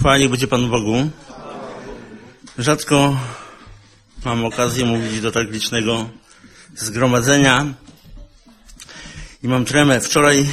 Chwała niech będzie Panu Bogu. Rzadko mam okazję mówić do tak licznego zgromadzenia i mam tremę. Wczoraj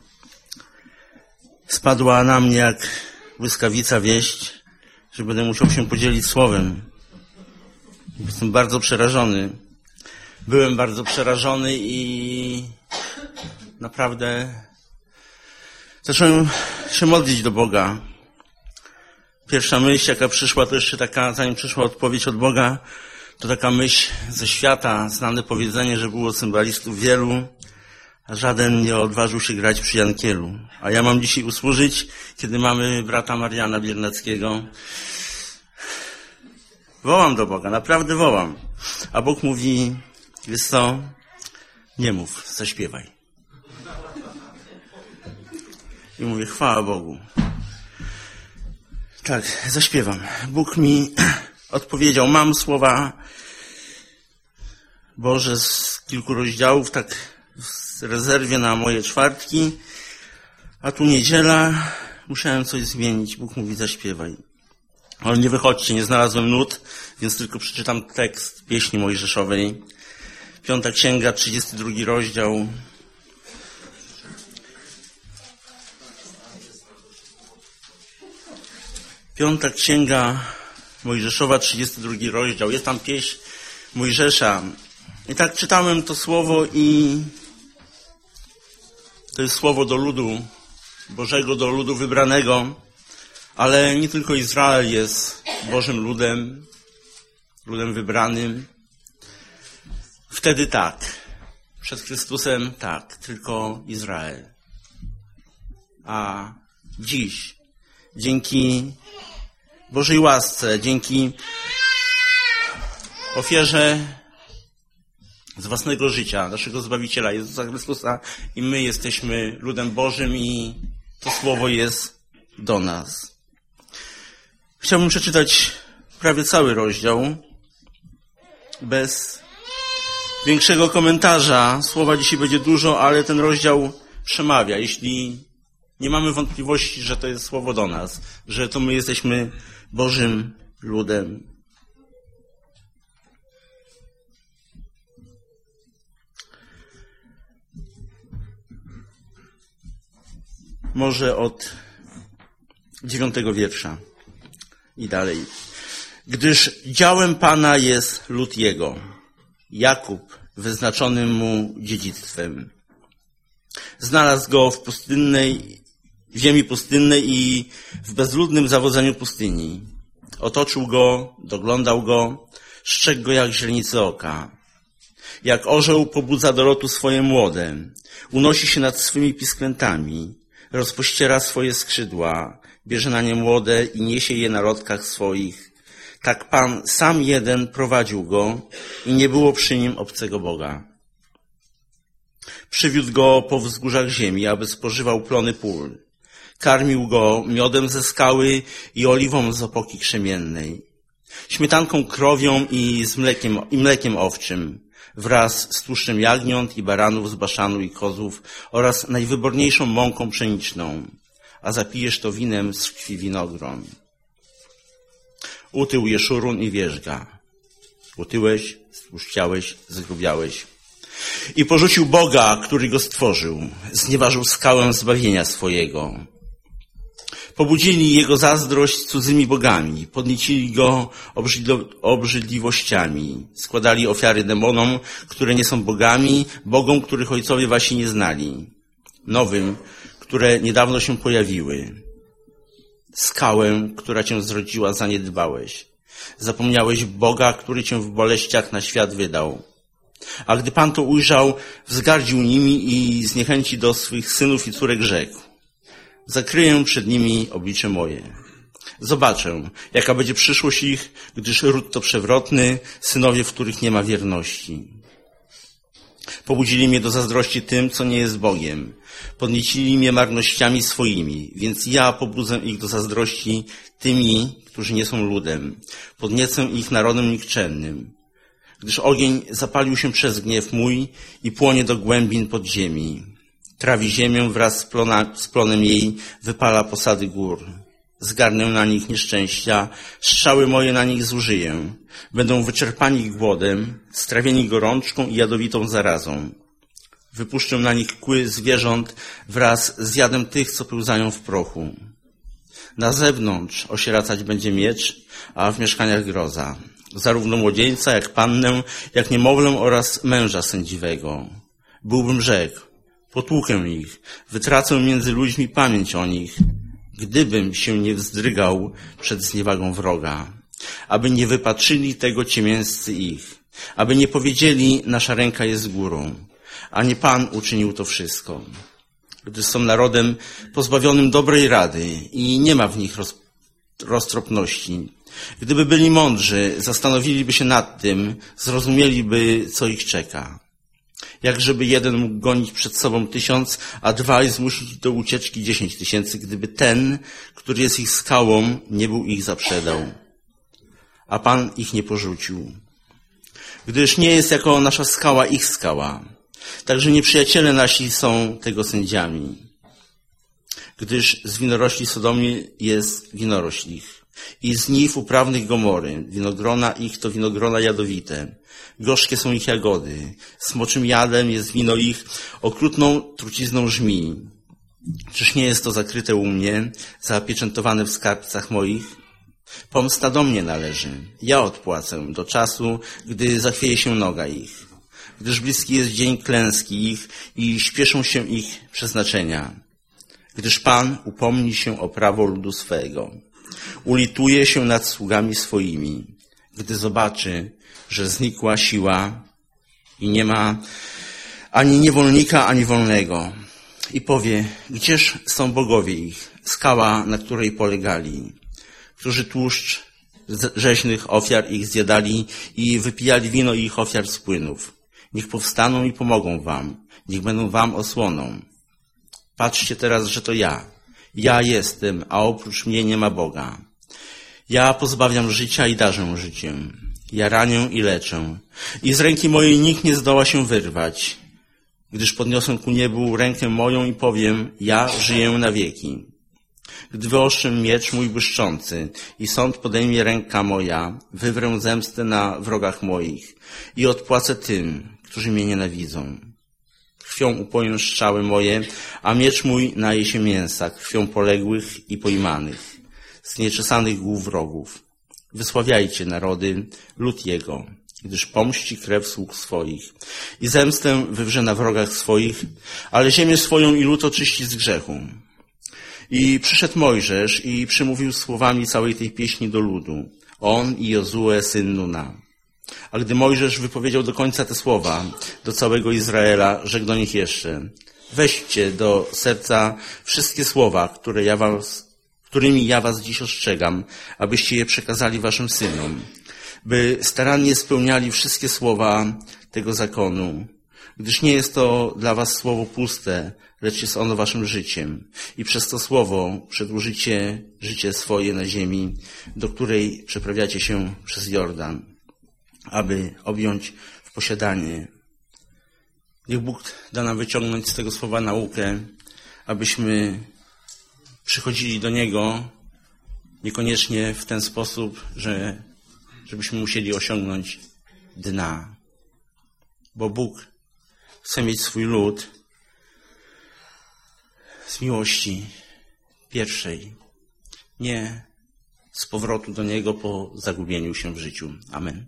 spadła na mnie jak błyskawica wieść, że będę musiał się podzielić słowem. Jestem bardzo przerażony. Byłem bardzo przerażony i naprawdę zacząłem się modlić do Boga. Pierwsza myśl, jaka przyszła, to jeszcze taka, zanim przyszła odpowiedź od Boga, to taka myśl ze świata, znane powiedzenie, że było cymbalistów wielu, a żaden nie odważył się grać przy Jankielu. A ja mam dzisiaj usłużyć, kiedy mamy brata Mariana Biernackiego. Wołam do Boga, naprawdę wołam. A Bóg mówi, wiesz co, nie mów, zaśpiewaj. I mówię, chwała Bogu. Tak, zaśpiewam. Bóg mi odpowiedział, mam słowa Boże z kilku rozdziałów, tak w rezerwie na moje czwartki, a tu niedziela, musiałem coś zmienić. Bóg mówi, zaśpiewaj. Ale nie wychodźcie, nie znalazłem nut, więc tylko przeczytam tekst pieśni mojżeszowej. 5 Księga, 32 rozdział. Piąta Księga Mojżeszowa, 32 rozdział. Jest tam pieśń Mojżesza. I tak czytałem to słowo i to jest słowo do ludu Bożego, do ludu wybranego. Ale nie tylko Izrael jest Bożym ludem, ludem wybranym. Wtedy tak. Przed Chrystusem tak. Tylko Izrael. A dziś, dzięki Bożej łasce, dzięki ofierze z własnego życia, naszego Zbawiciela Jezusa Chrystusa i my jesteśmy ludem Bożym i to słowo jest do nas. Chciałbym przeczytać prawie cały rozdział bez większego komentarza. Słowa dzisiaj będzie dużo, ale ten rozdział przemawia. Jeśli nie mamy wątpliwości, że to jest słowo do nas, że to my jesteśmy Bożym ludem. Może od 9 wiersza i dalej. Gdyż działem Pana jest lud Jego, Jakub wyznaczonym mu dziedzictwem. Znalazł go w ziemi pustynnej i w bezludnym zawodzeniu pustyni. Otoczył go, doglądał go, strzegł go jak źrenicy oka. Jak orzeł pobudza do lotu swoje młode, unosi się nad swymi pisklętami, rozpościera swoje skrzydła, bierze na nie młode i niesie je na lotkach swoich. Tak Pan sam jeden prowadził go i nie było przy nim obcego Boga. Przywiódł go po wzgórzach ziemi, aby spożywał plony pól. Karmił go miodem ze skały i oliwą z opoki krzemiennej, śmietanką krowią i mlekiem owczym, wraz z tłuszczem jagniąt i baranów z Baszanu i kozłów oraz najwyborniejszą mąką pszeniczną, a zapijesz to winem z krwi winogron. Utył Jeszurun i wierzga. Utyłeś, stłuszczałeś, zgrubiałeś. I porzucił Boga, który go stworzył. Znieważył skałę zbawienia swojego. Pobudzili jego zazdrość cudzymi bogami. Podniecili go obrzydliwościami. Składali ofiary demonom, które nie są bogami, bogom, których ojcowie wasi nie znali. Nowym, które niedawno się pojawiły. Skałę, która cię zrodziła, zaniedbałeś. Zapomniałeś Boga, który cię w boleściach na świat wydał. A gdy Pan to ujrzał, wzgardził nimi i z niechęci do swych synów i córek rzekł. Zakryję przed nimi oblicze moje. Zobaczę, jaka będzie przyszłość ich, gdyż ród to przewrotny, synowie, w których nie ma wierności. Pobudzili mnie do zazdrości tym, co nie jest Bogiem. Podniecili mnie marnościami swoimi, więc ja pobudzę ich do zazdrości tymi, którzy nie są ludem. Podniecę ich narodem nikczemnym. Gdyż ogień zapalił się przez gniew mój i płonie do głębin podziemi. Trawi ziemię wraz z plonem jej, wypala posady gór. Zgarnę na nich nieszczęścia, strzały moje na nich zużyję. Będą wyczerpani głodem, strawieni gorączką i jadowitą zarazą. Wypuszczę na nich kły zwierząt wraz z jadem tych, co pełzają w prochu. Na zewnątrz osieracać będzie miecz, a w mieszkaniach groza. Zarówno młodzieńca, jak pannę, jak niemowlę oraz męża sędziwego. Byłbym rzekł, potłukę ich, wytracę między ludźmi pamięć o nich, gdybym się nie wzdrygał przed zniewagą wroga, aby nie wypatrzyli tego ciemięscy ich, aby nie powiedzieli, nasza ręka jest górą, a nie Pan uczynił to wszystko. Gdyż są narodem pozbawionym dobrej rady i nie ma w nich roztropności. Gdyby byli mądrzy, zastanowiliby się nad tym, zrozumieliby, co ich czeka. Jak żeby jeden mógł gonić przed sobą 1000, a dwaj zmusić do ucieczki 10 000, gdyby ten, który jest ich skałą, nie był ich zaprzedał. A Pan ich nie porzucił. Gdyż nie jest jako nasza skała ich skała. Także nieprzyjaciele nasi są tego sędziami. Gdyż z winorośli Sodomy jest winorośl ich. I z niw uprawnych Gomory, winogrona ich to winogrona jadowite. Gorzkie są ich jagody, smoczym jadem jest wino ich, okrutną trucizną żmii. Czyż nie jest to zakryte u mnie, zapieczętowane w skarbcach moich? Pomsta do mnie należy, ja odpłacę do czasu, gdy zachwieje się noga ich. Gdyż bliski jest dzień klęski ich i śpieszą się ich przeznaczenia. Gdyż Pan upomni się o prawo ludu swego. Ulituje się nad sługami swoimi, gdy zobaczy, że znikła siła i nie ma ani niewolnika, ani wolnego. I powie, gdzież są bogowie ich, skała, na której polegali, którzy tłuszcz rzeźnych ofiar ich zjadali i wypijali wino ich ofiar z płynów. Niech powstaną i pomogą wam, niech będą wam osłoną. Patrzcie teraz, że to ja jestem, a oprócz mnie nie ma Boga. Ja pozbawiam życia i darzę życiem. Ja ranię i leczę. I z ręki mojej nikt nie zdoła się wyrwać. Gdyż podniosę ku niebu rękę moją i powiem, ja żyję na wieki. Gdy wyostrzę miecz mój błyszczący i sąd podejmie ręka moja, wywrę zemstę na wrogach moich i odpłacę tym, którzy mnie nienawidzą. Krwią upoję strzały moje, a miecz mój naje się mięsa, krwią poległych i pojmanych, z nieczesanych głów wrogów. Wysławiajcie narody, lud jego, gdyż pomści krew sług swoich i zemstę wywrze na wrogach swoich, ale ziemię swoją i lud oczyści z grzechu. I przyszedł Mojżesz i przemówił słowami całej tej pieśni do ludu, on i Jozue, syn Nuna. A gdy Mojżesz wypowiedział do końca te słowa do całego Izraela, rzekł do nich jeszcze, weźcie do serca wszystkie słowa, którymi ja was dziś ostrzegam, abyście je przekazali waszym synom, by starannie spełniali wszystkie słowa tego zakonu, gdyż nie jest to dla was słowo puste, lecz jest ono waszym życiem i przez to słowo przedłużycie życie swoje na ziemi, do której przeprawiacie się przez Jordan, aby objąć w posiadanie. Niech Bóg da nam wyciągnąć z tego słowa naukę, abyśmy przychodzili do Niego niekoniecznie w ten sposób, żebyśmy musieli osiągnąć dna. Bo Bóg chce mieć swój lud z miłości pierwszej, nie z powrotu do Niego po zagubieniu się w życiu. Amen.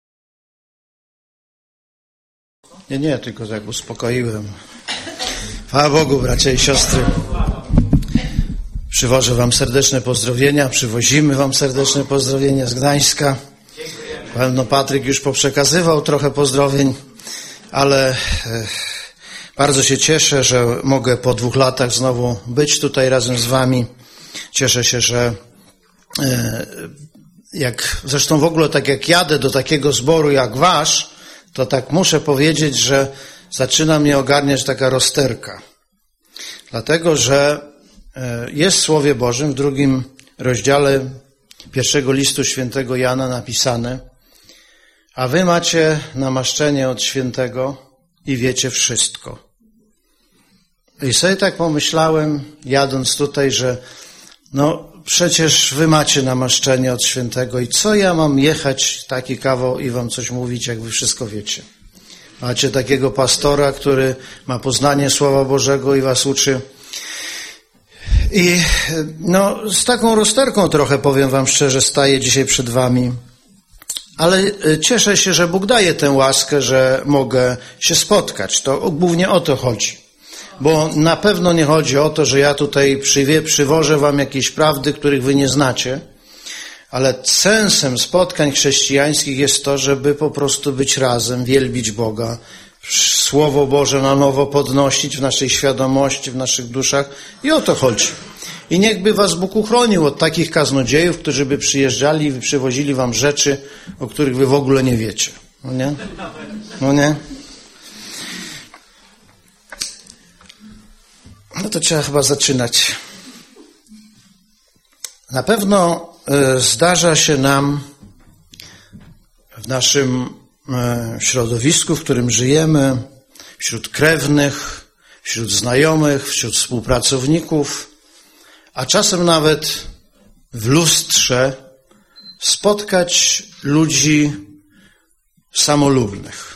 Nie, tylko tak uspokoiłem. Chwała Bogu, bracia i siostry. Przywożę wam serdeczne pozdrowienia, przywozimy wam serdeczne pozdrowienia z Gdańska. Pewno Patryk już poprzekazywał trochę pozdrowień, ale bardzo się cieszę, że mogę po 2 latach znowu być tutaj razem z wami. Cieszę się, że zresztą w ogóle tak jak jadę do takiego zboru jak wasz, to tak muszę powiedzieć, że zaczyna mnie ogarniać taka rozterka. Dlatego, że jest w Słowie Bożym w 2 rozdziale 1 listu świętego Jana napisane, a wy macie namaszczenie od świętego i wiecie wszystko. I sobie tak pomyślałem, jadąc tutaj, że przecież wy macie namaszczenie od świętego i co ja mam jechać taki kawał i wam coś mówić, jak wy wszystko wiecie. Macie takiego pastora, który ma poznanie Słowa Bożego i was uczy. I z taką rozterką trochę, powiem wam szczerze, staję dzisiaj przed wami. Ale cieszę się, że Bóg daje tę łaskę, że mogę się spotkać. To głównie o to chodzi. Bo na pewno nie chodzi o to, że ja tutaj przywożę wam jakieś prawdy, których wy nie znacie. Ale sensem spotkań chrześcijańskich jest to, żeby po prostu być razem, wielbić Boga, Słowo Boże na nowo podnosić w naszej świadomości, w naszych duszach. I o to chodzi. I niechby was Bóg uchronił od takich kaznodziejów, którzy by przyjeżdżali i przywozili wam rzeczy, o których wy w ogóle nie wiecie. No nie? No nie? No to trzeba chyba zaczynać. Na pewno zdarza się nam w naszym środowisku, w którym żyjemy, wśród krewnych, wśród znajomych, wśród współpracowników, a czasem nawet w lustrze spotkać ludzi samolubnych,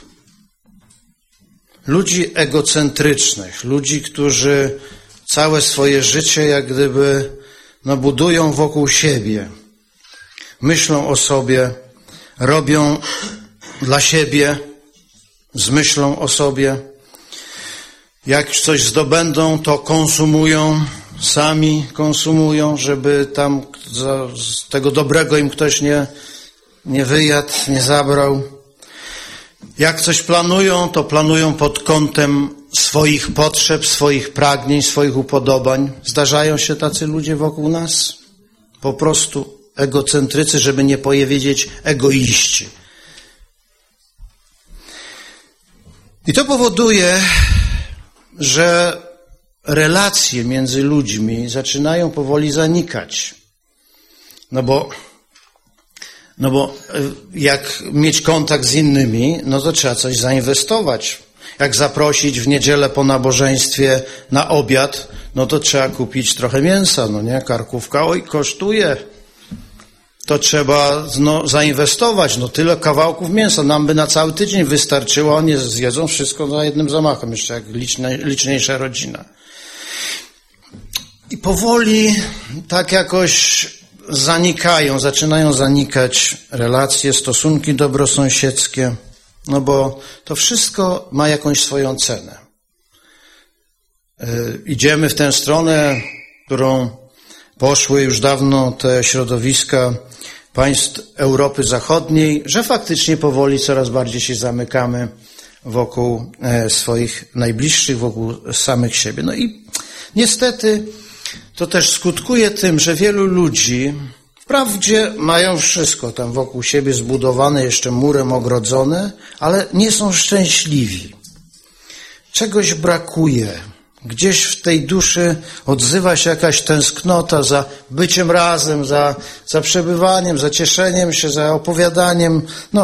ludzi egocentrycznych, ludzi, którzy całe swoje życie jak gdyby budują wokół siebie, myślą o sobie, robią dla siebie, z myślą o sobie. Jak coś zdobędą, to konsumują, sami konsumują, żeby tam z tego dobrego im ktoś nie wyjadł, nie zabrał. Jak coś planują, to planują pod kątem swoich potrzeb, swoich pragnień, swoich upodobań. Zdarzają się tacy ludzie wokół nas? Po prostu egocentrycy, żeby nie powiedzieć egoiści. I to powoduje, że relacje między ludźmi zaczynają powoli zanikać. No bo jak mieć kontakt z innymi, to trzeba coś zainwestować. Jak zaprosić w niedzielę po nabożeństwie na obiad, to trzeba kupić trochę mięsa, nie? Karkówka, kosztuje. To trzeba zainwestować, tyle kawałków mięsa. Nam by na cały tydzień wystarczyło, nie zjedzą wszystko za jednym zamachem, jeszcze jak liczniejsza rodzina. I powoli tak jakoś zaczynają zanikać relacje, stosunki dobrosąsiedzkie, bo to wszystko ma jakąś swoją cenę. Idziemy w tę stronę, którą poszły już dawno te środowiska państw Europy Zachodniej, że faktycznie powoli coraz bardziej się zamykamy wokół swoich najbliższych, wokół samych siebie. I niestety to też skutkuje tym, że wielu ludzi wprawdzie mają wszystko tam wokół siebie zbudowane, jeszcze murem ogrodzone, ale nie są szczęśliwi. Czegoś brakuje. Gdzieś w tej duszy odzywa się jakaś tęsknota za byciem razem, za przebywaniem, za cieszeniem się, za opowiadaniem.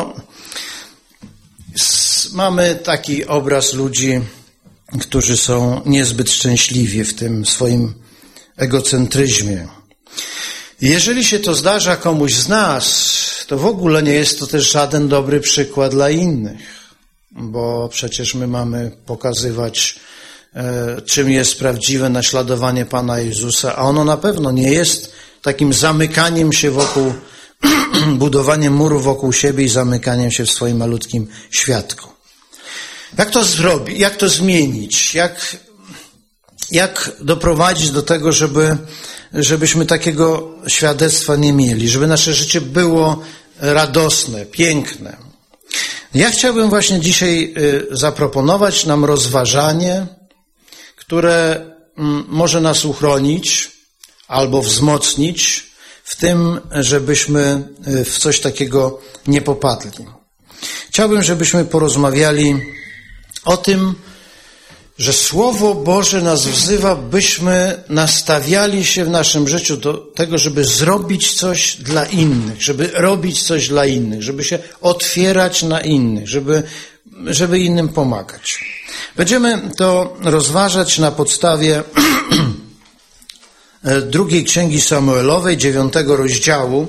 Mamy taki obraz ludzi, którzy są niezbyt szczęśliwi w tym swoim egocentryzmie. Jeżeli się to zdarza komuś z nas, to w ogóle nie jest to też żaden dobry przykład dla innych, bo przecież my mamy pokazywać, czym jest prawdziwe naśladowanie Pana Jezusa, a ono na pewno nie jest takim zamykaniem się wokół, budowaniem muru wokół siebie i zamykaniem się w swoim malutkim światku. Jak to zrobić? Jak to zmienić? Jak doprowadzić do tego, żebyśmy takiego świadectwa nie mieli, żeby nasze życie było radosne, piękne? Ja chciałbym właśnie dzisiaj zaproponować nam rozważanie, które może nas uchronić albo wzmocnić w tym, żebyśmy w coś takiego nie popadli. Chciałbym, żebyśmy porozmawiali o tym, że Słowo Boże nas wzywa, byśmy nastawiali się w naszym życiu do tego, żeby zrobić coś dla innych, żeby robić coś dla innych, żeby się otwierać na innych, żeby innym pomagać. Będziemy to rozważać na podstawie drugiej Księgi Samuelowej, 9 rozdziału,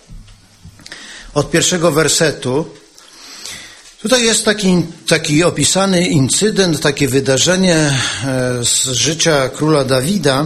od 1 wersetu. Tutaj jest taki opisany incydent, takie wydarzenie z życia króla Dawida,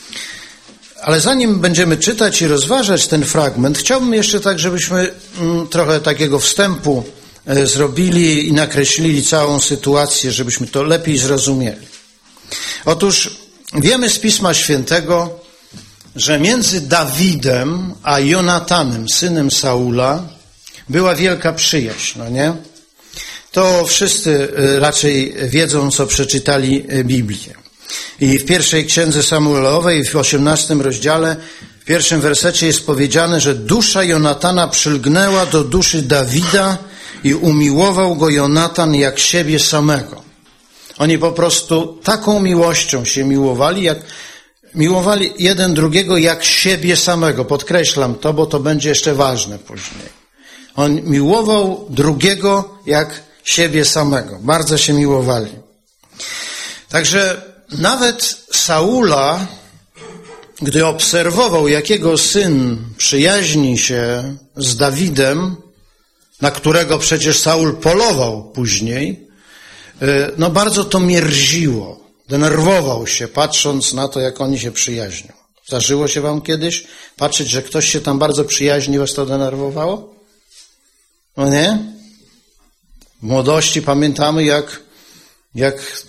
ale zanim będziemy czytać i rozważać ten fragment, chciałbym jeszcze tak, żebyśmy trochę takiego wstępu zrobili i nakreślili całą sytuację, żebyśmy to lepiej zrozumieli. Otóż wiemy z Pisma Świętego, że między Dawidem a Jonatanem, synem Saula, była wielka przyjaźń, no nie? To wszyscy raczej wiedzą, co przeczytali Biblię. I w pierwszej księdze Samuelowej, w 18 rozdziale, w pierwszym wersecie jest powiedziane, że dusza Jonatana przylgnęła do duszy Dawida i umiłował go Jonatan jak siebie samego. Oni po prostu taką miłością się miłowali jeden drugiego jak siebie samego. Podkreślam to, bo to będzie jeszcze ważne później. On miłował drugiego jak siebie samego. Bardzo się miłowali. Także nawet Saula, gdy obserwował, jakiego syn przyjaźni się z Dawidem, na którego przecież Saul polował później, no bardzo to mierziło. Denerwował się, patrząc na to, jak oni się przyjaźnią. Zdarzyło się wam kiedyś patrzeć, że ktoś się tam bardzo przyjaźni, was to denerwowało? No nie? W młodości pamiętamy, jak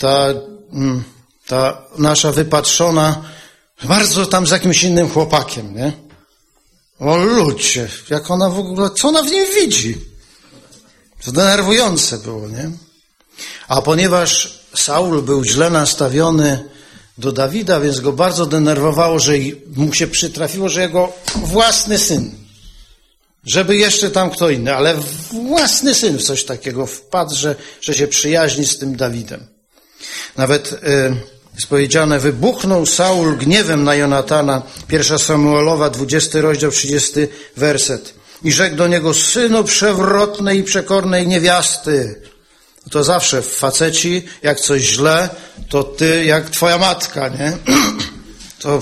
ta nasza wypatrzona bardzo tam z jakimś innym chłopakiem, nie? O ludzie, jak ona w ogóle, co ona w nim widzi? To denerwujące było, nie? A ponieważ Saul był źle nastawiony do Dawida, więc go bardzo denerwowało, że mu się przytrafiło, że jego własny syn, żeby jeszcze tam kto inny, ale własny syn w coś takiego wpadł, że się przyjaźni z tym Dawidem. Nawet jest powiedziane, wybuchnął Saul gniewem na Jonatana, 1 Samuelowa, 20 rozdział, 30 werset. I rzekł do niego, synu przewrotnej i przekornej niewiasty. To zawsze w faceci, jak coś źle, to ty jak twoja matka, nie? To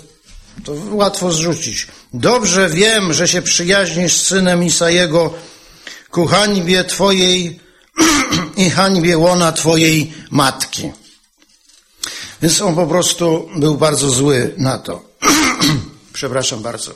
łatwo zrzucić. Dobrze wiem, że się przyjaźnisz z synem Isajego ku hańbie twojej i hańbie łona twojej matki. Więc on po prostu był bardzo zły na to. Przepraszam bardzo.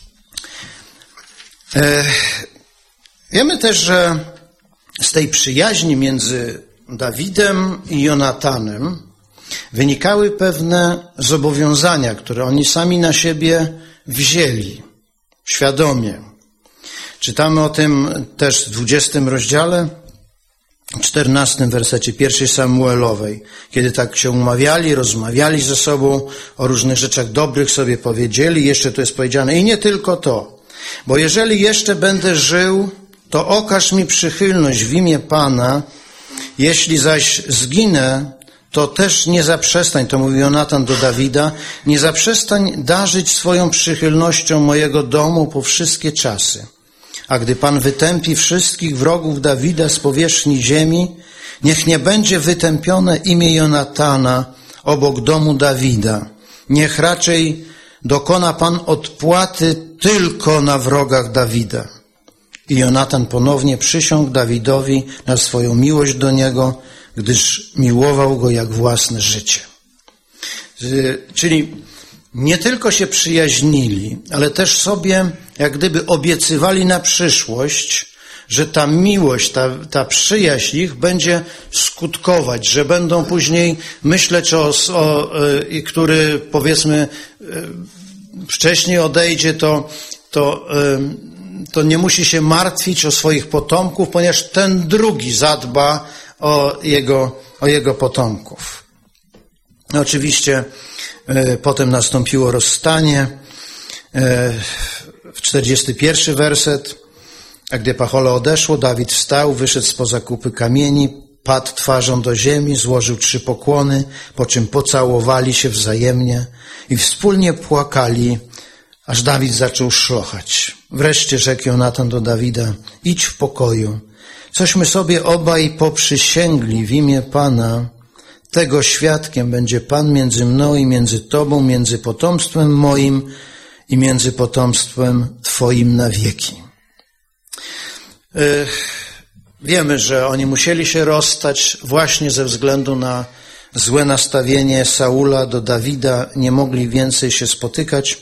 Wiemy też, że z tej przyjaźni między Dawidem i Jonatanem wynikały pewne zobowiązania, które oni sami na siebie wzięli, świadomie. Czytamy o tym też w 20 rozdziale, 14 wersecie 1 Samuelowej, kiedy tak się umawiali, rozmawiali ze sobą o różnych rzeczach dobrych, sobie powiedzieli, jeszcze tu jest powiedziane, i nie tylko to, bo jeżeli jeszcze będę żył, to okaż mi przychylność w imię Pana, jeśli zaś zginę, to też nie zaprzestań, to mówi Jonatan do Dawida, nie zaprzestań darzyć swoją przychylnością mojego domu po wszystkie czasy. A gdy Pan wytępi wszystkich wrogów Dawida z powierzchni ziemi, niech nie będzie wytępione imię Jonatana obok domu Dawida. Niech raczej dokona Pan odpłaty tylko na wrogach Dawida. I Jonatan ponownie przysiągł Dawidowi na swoją miłość do niego, gdyż miłował go jak własne życie. Czyli nie tylko się przyjaźnili, ale też sobie jak gdyby obiecywali na przyszłość, że ta miłość, ta przyjaźń ich będzie skutkować, że będą później myśleć który powiedzmy wcześniej odejdzie, to nie musi się martwić o swoich potomków, ponieważ ten drugi zadba o jego potomków. Oczywiście potem nastąpiło rozstanie. W 41 werset. A gdy pachole odeszło, Dawid wstał, wyszedł spoza kupy kamieni, padł twarzą do ziemi, złożył 3 pokłony, po czym pocałowali się wzajemnie i wspólnie płakali, aż Dawid zaczął szlochać. Wreszcie rzekł Jonatan do Dawida, idź w pokoju. Cośmy sobie obaj poprzysięgli w imię Pana, Tego świadkiem będzie Pan między mną i między Tobą, między potomstwem moim i między potomstwem Twoim na wieki. Wiemy, że oni musieli się rozstać właśnie ze względu na złe nastawienie Saula do Dawida. Nie mogli więcej się spotykać.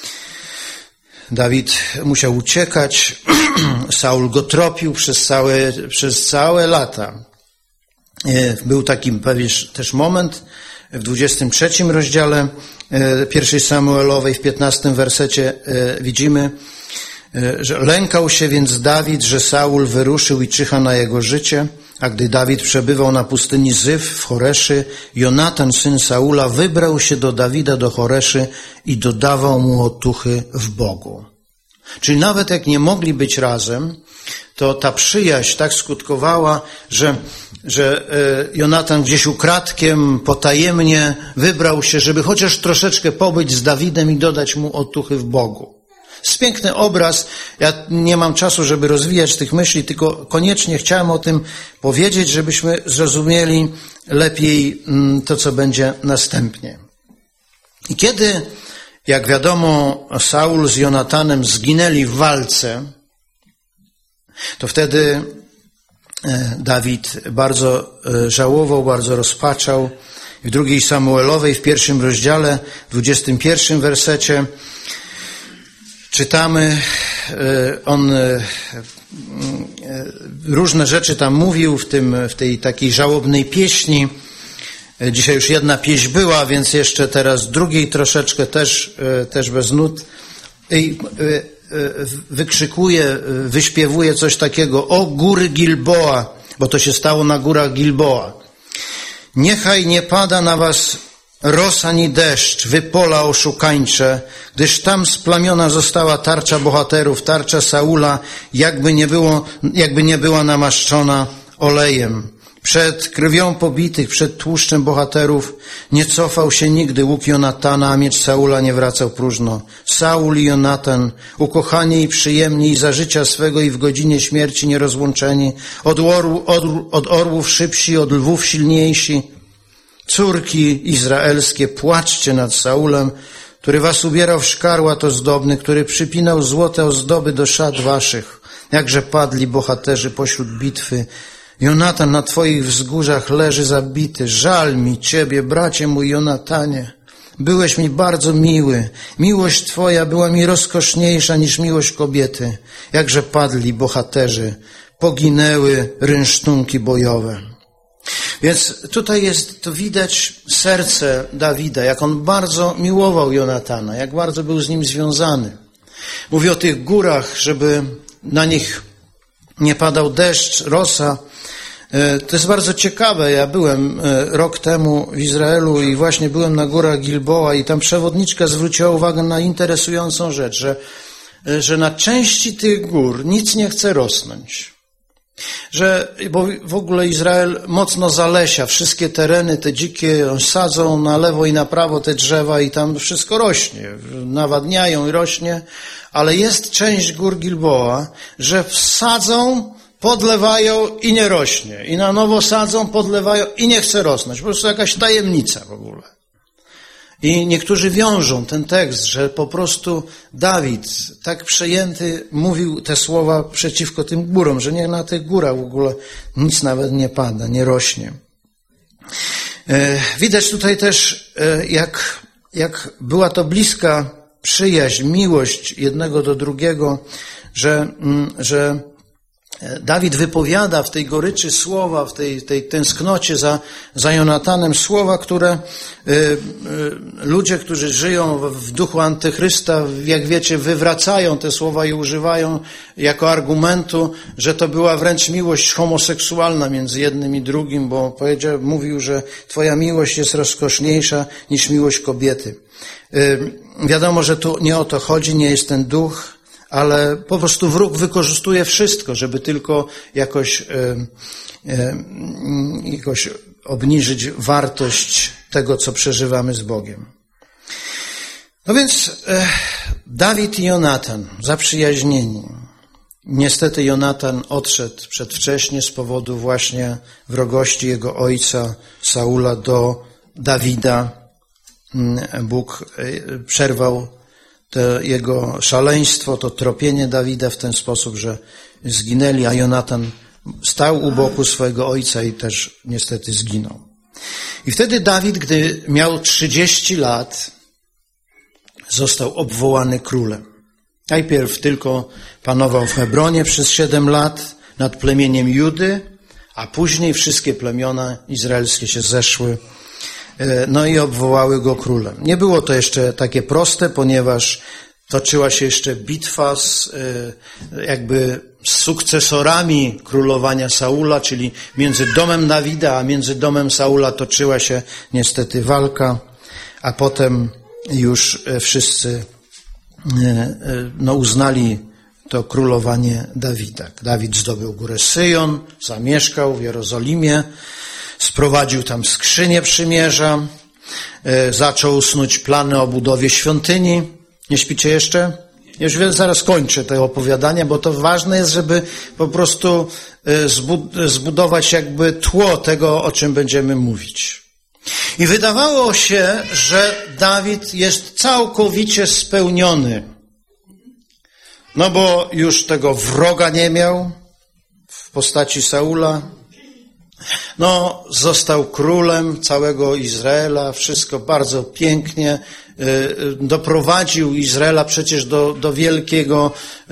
Dawid musiał uciekać. Saul go tropił przez całe lata. Był taki pewien też moment w 23 rozdziale 1 Samuelowej, w 15 wersecie widzimy, że lękał się więc Dawid, że Saul wyruszył i czyha na jego życie, a gdy Dawid przebywał na pustyni Zyf w Choreszy, Jonatan, syn Saula, wybrał się do Dawida do Choreszy i dodawał mu otuchy w Bogu. Czyli nawet jak nie mogli być razem, to ta przyjaźń tak skutkowała, że Jonatan gdzieś ukradkiem, potajemnie wybrał się, żeby chociaż troszeczkę pobyć z Dawidem i dodać mu otuchy w Bogu. Jest piękny obraz. Ja nie mam czasu, żeby rozwijać tych myśli, tylko koniecznie chciałem o tym powiedzieć, żebyśmy zrozumieli lepiej to, co będzie następnie. I kiedy, jak wiadomo, Saul z Jonatanem zginęli w walce, to wtedy Dawid bardzo żałował, bardzo rozpaczał. W 2 Samuelowej, w 1 rozdziale, 21 wersecie czytamy, on różne rzeczy tam mówił w tej takiej żałobnej pieśni. Dzisiaj już jedna pieśń była, więc jeszcze teraz drugiej troszeczkę też bez nut. I wykrzykuje, wyśpiewuje coś takiego: o góry Gilboa, bo to się stało na górach Gilboa. Niechaj nie pada na was rosa ani deszcz, wy pola oszukańcze, gdyż tam splamiona została tarcza bohaterów, tarcza Saula, jakby nie była namaszczona olejem. Przed krwią pobitych, przed tłuszczem bohaterów nie cofał się nigdy łuk Jonatana, a miecz Saula nie wracał próżno. Saul i Jonatan, ukochani i przyjemni i za życia swego i w godzinie śmierci nierozłączeni, od orłów szybsi, od lwów silniejsi. Córki izraelskie, płaczcie nad Saulem, który was ubierał w szkarłat ozdobny, który przypinał złote ozdoby do szat waszych. Jakże padli bohaterzy pośród bitwy. Jonatan na twoich wzgórzach leży zabity. Żal mi ciebie, bracie mój Jonatanie. Byłeś mi bardzo miły. Miłość twoja była mi rozkoszniejsza niż miłość kobiety. Jakże padli bohaterzy. Poginęły rynsztunki bojowe. Więc tutaj to widać serce Dawida, jak on bardzo miłował Jonatana, jak bardzo był z nim związany. Mówi o tych górach, żeby na nich nie padał deszcz, rosa. To jest bardzo ciekawe. Ja byłem rok temu w Izraelu i właśnie byłem na górach Gilboa i tam przewodniczka zwróciła uwagę na interesującą rzecz, że na części tych gór nic nie chce rosnąć. Bo w ogóle Izrael mocno zalesia, wszystkie tereny te dzikie sadzą na lewo i na prawo te drzewa i tam wszystko rośnie, nawadniają i rośnie, ale jest część gór Gilboa, że wsadzą, podlewają i nie rośnie. I na nowo sadzą, podlewają i nie chce rosnąć. Po prostu jakaś tajemnica w ogóle. I niektórzy wiążą ten tekst, że po prostu Dawid, tak przejęty, mówił te słowa przeciwko tym górom, że nie na tych górach w ogóle nic nawet nie pada, nie rośnie. Widać tutaj też, jak była to bliska przyjaźń, miłość jednego do drugiego, że Dawid wypowiada w tej goryczy słowa, w tej tęsknocie za Jonatanem słowa, które ludzie, którzy żyją w duchu antychrysta, jak wiecie, wywracają te słowa i używają jako argumentu, że to była wręcz miłość homoseksualna między jednym i drugim, bo mówił, że twoja miłość jest rozkoszniejsza niż miłość kobiety. Wiadomo, że tu nie o to chodzi, nie jest ten duch, ale po prostu wróg wykorzystuje wszystko, żeby tylko jakoś obniżyć wartość tego, co przeżywamy z Bogiem. No więc Dawid i Jonatan, zaprzyjaźnieni, Niestety Jonatan odszedł przedwcześnie z powodu właśnie wrogości jego ojca Saula do Dawida. Bóg przerwał to jego szaleństwo, to tropienie Dawida w ten sposób, że zginęli, a Jonatan stał u boku swojego ojca i też niestety zginął. I wtedy Dawid, gdy miał 30 lat, został obwołany królem. Najpierw tylko panował w Hebronie przez 7 lat nad plemieniem Judy, a później wszystkie plemiona izraelskie się zeszły, no i obwołały go królem. Nie było to jeszcze takie proste, ponieważ toczyła się jeszcze bitwa z sukcesorami królowania Saula, czyli między domem Dawida a między domem Saula toczyła się niestety walka, a potem już wszyscy uznali to królowanie Dawida. Dawid zdobył górę Syjon, zamieszkał w Jerozolimie, sprowadził tam skrzynię przymierza, zaczął snuć plany o budowie świątyni. Nie śpicie jeszcze? Już zaraz kończę te opowiadania, bo to ważne jest, żeby po prostu zbudować jakby tło tego, o czym będziemy mówić. I wydawało się, że Dawid jest całkowicie spełniony. No bo już tego wroga nie miał w postaci Saula. No, został królem całego Izraela, wszystko bardzo pięknie. Doprowadził Izraela przecież do wielkiego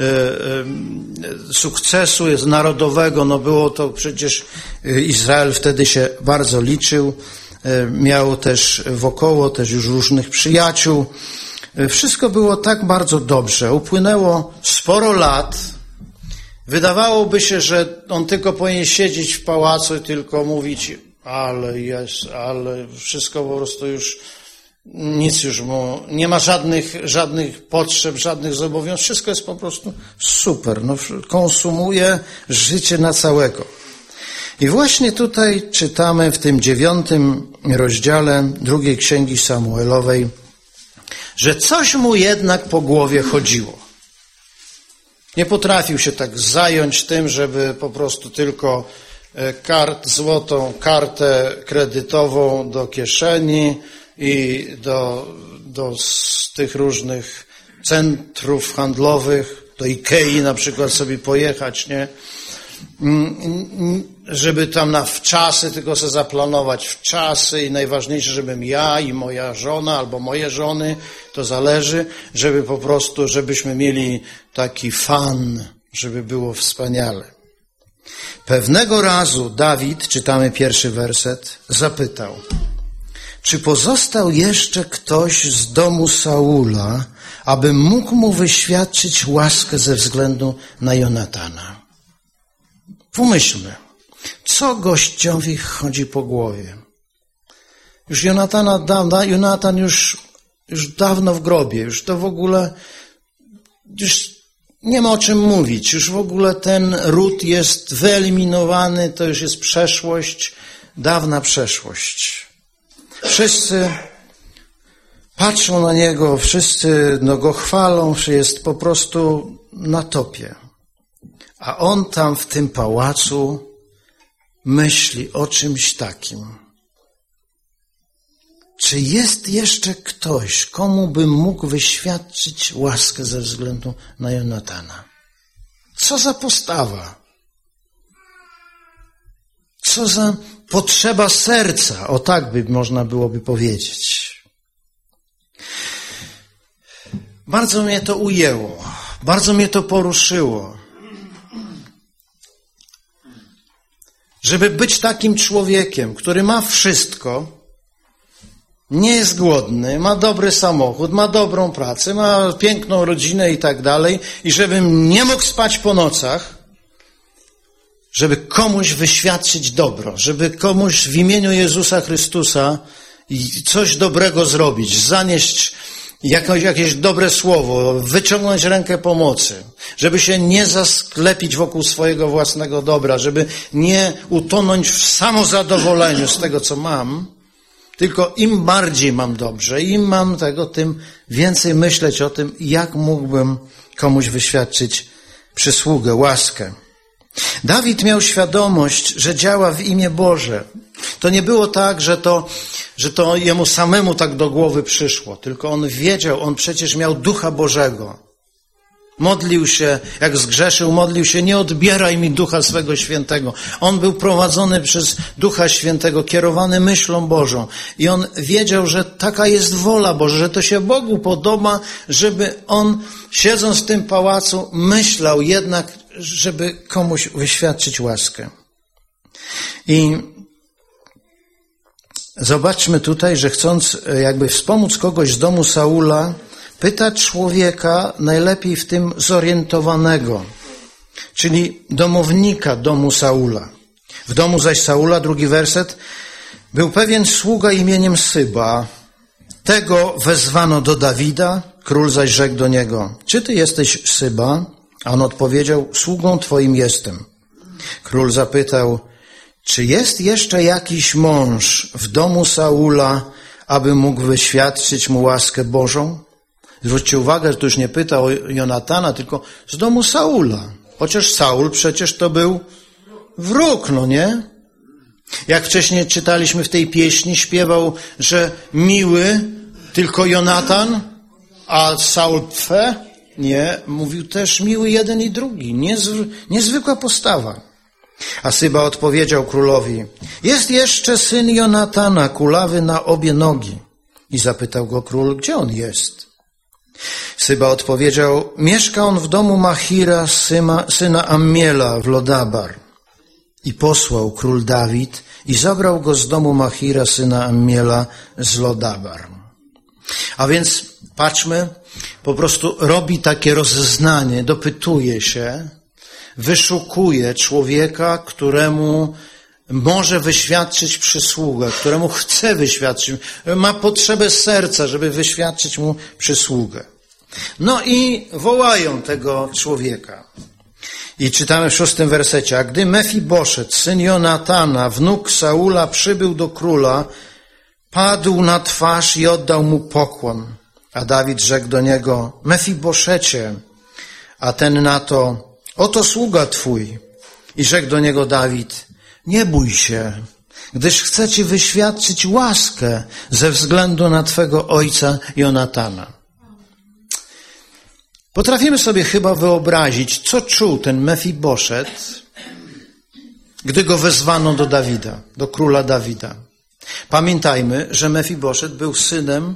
sukcesu narodowego. No było to przecież, Izrael wtedy się bardzo liczył. Miał też wokoło też już różnych przyjaciół. Wszystko było tak bardzo dobrze. Upłynęło sporo lat. Wydawałoby się, że on tylko powinien siedzieć w pałacu i tylko mówić, ale wszystko po prostu już, nic już mu, nie ma żadnych potrzeb, żadnych zobowiązań. Wszystko jest po prostu super. No, konsumuje życie na całego. I właśnie tutaj czytamy w tym 9 rozdziale 2 Księgi Samuelowej, że coś mu jednak po głowie chodziło. Nie potrafił się tak zająć tym, żeby po prostu tylko złotą kartę kredytową do kieszeni i do tych różnych centrów handlowych, do Ikei na przykład sobie pojechać, nie? Żeby tam w czasy, tylko sobie zaplanować w czasy i najważniejsze, żebym ja i moja żona albo moje żony, to zależy, żeby po prostu, żebyśmy mieli taki fan, żeby było wspaniale. Pewnego razu Dawid, czytamy 1 werset, zapytał, czy pozostał jeszcze ktoś z domu Saula, aby mógł mu wyświadczyć łaskę ze względu na Jonatana? Pomyślmy, co gościowi chodzi po głowie. Już Jonatan już dawno w grobie, już to w ogóle, już nie ma o czym mówić, już w ogóle ten ród jest wyeliminowany, to już jest przeszłość, dawna przeszłość. Wszyscy patrzą na niego, wszyscy go chwalą, że jest po prostu na topie. A on tam w tym pałacu myśli o czymś takim. Czy jest jeszcze ktoś, komu by mógł wyświadczyć łaskę ze względu na Jonatana? Co za postawa? Co za potrzeba serca? O tak by można byłoby powiedzieć. Bardzo mnie to ujęło. Bardzo mnie to poruszyło. Żeby być takim człowiekiem, który ma wszystko, nie jest głodny, ma dobry samochód, ma dobrą pracę, ma piękną rodzinę i tak dalej, i żebym nie mógł spać po nocach, żeby komuś wyświadczyć dobro, żeby komuś w imieniu Jezusa Chrystusa coś dobrego zrobić, zanieść jakieś dobre słowo, wyciągnąć rękę pomocy, żeby się nie zasklepić wokół swojego własnego dobra, żeby nie utonąć w samozadowoleniu z tego, co mam, tylko im bardziej mam dobrze, im mam tego, tym więcej myśleć o tym, jak mógłbym komuś wyświadczyć przysługę, łaskę. Dawid miał świadomość, że działa w imię Boże. To nie było tak, że to jemu samemu tak do głowy przyszło, tylko on wiedział, on przecież miał Ducha Bożego. Modlił się, jak zgrzeszył, modlił się, nie odbieraj mi Ducha swego Świętego. On był prowadzony przez Ducha Świętego, kierowany myślą Bożą. I on wiedział, że taka jest wola Boża, że to się Bogu podoba, żeby on, siedząc w tym pałacu, myślał jednak, żeby komuś wyświadczyć łaskę. I zobaczmy tutaj, że chcąc jakby wspomóc kogoś z domu Saula, pyta człowieka najlepiej w tym zorientowanego, czyli domownika domu Saula. W domu zaś Saula, 2 werset, był pewien sługa imieniem Syba. Tego wezwano do Dawida, król zaś rzekł do niego: czy ty jesteś Syba? A on odpowiedział: sługą twoim jestem. Król zapytał: czy jest jeszcze jakiś mąż w domu Saula, aby mógł wyświadczyć mu łaskę Bożą? Zwróćcie uwagę, że tu już nie pyta o Jonatana, tylko z domu Saula. Chociaż Saul przecież to był wróg, no nie? Jak wcześniej czytaliśmy w tej pieśni, śpiewał, że miły tylko Jonatan, a Saul twe? Nie, mówił też miły jeden i drugi. Niezwykła postawa. A Syba odpowiedział królowi: jest jeszcze syn Jonatana, kulawy na obie nogi. I zapytał go król, gdzie on jest? Syba odpowiedział: mieszka on w domu Machira, syna Ammiela w Lodabar. I posłał król Dawid i zabrał go z domu Machira, syna Ammiela z Lodabar. A więc patrzmy, po prostu robi takie rozeznanie, dopytuje się, wyszukuje człowieka, któremu może wyświadczyć przysługę, któremu chce wyświadczyć, ma potrzebę serca, żeby wyświadczyć mu przysługę. No i wołają tego człowieka. I czytamy w 6 wersecie: a gdy Mefiboszet, syn Jonatana, wnuk Saula, przybył do króla, padł na twarz i oddał mu pokłon. A Dawid rzekł do niego: Mefiboszecie. A ten na to: oto sługa twój. I rzekł do niego Dawid: nie bój się, gdyż chcę ci wyświadczyć łaskę ze względu na twego ojca Jonatana. Potrafimy sobie chyba wyobrazić, co czuł ten Mefiboszet, gdy go wezwano do Dawida, do króla Dawida. Pamiętajmy, że Mefiboszet był synem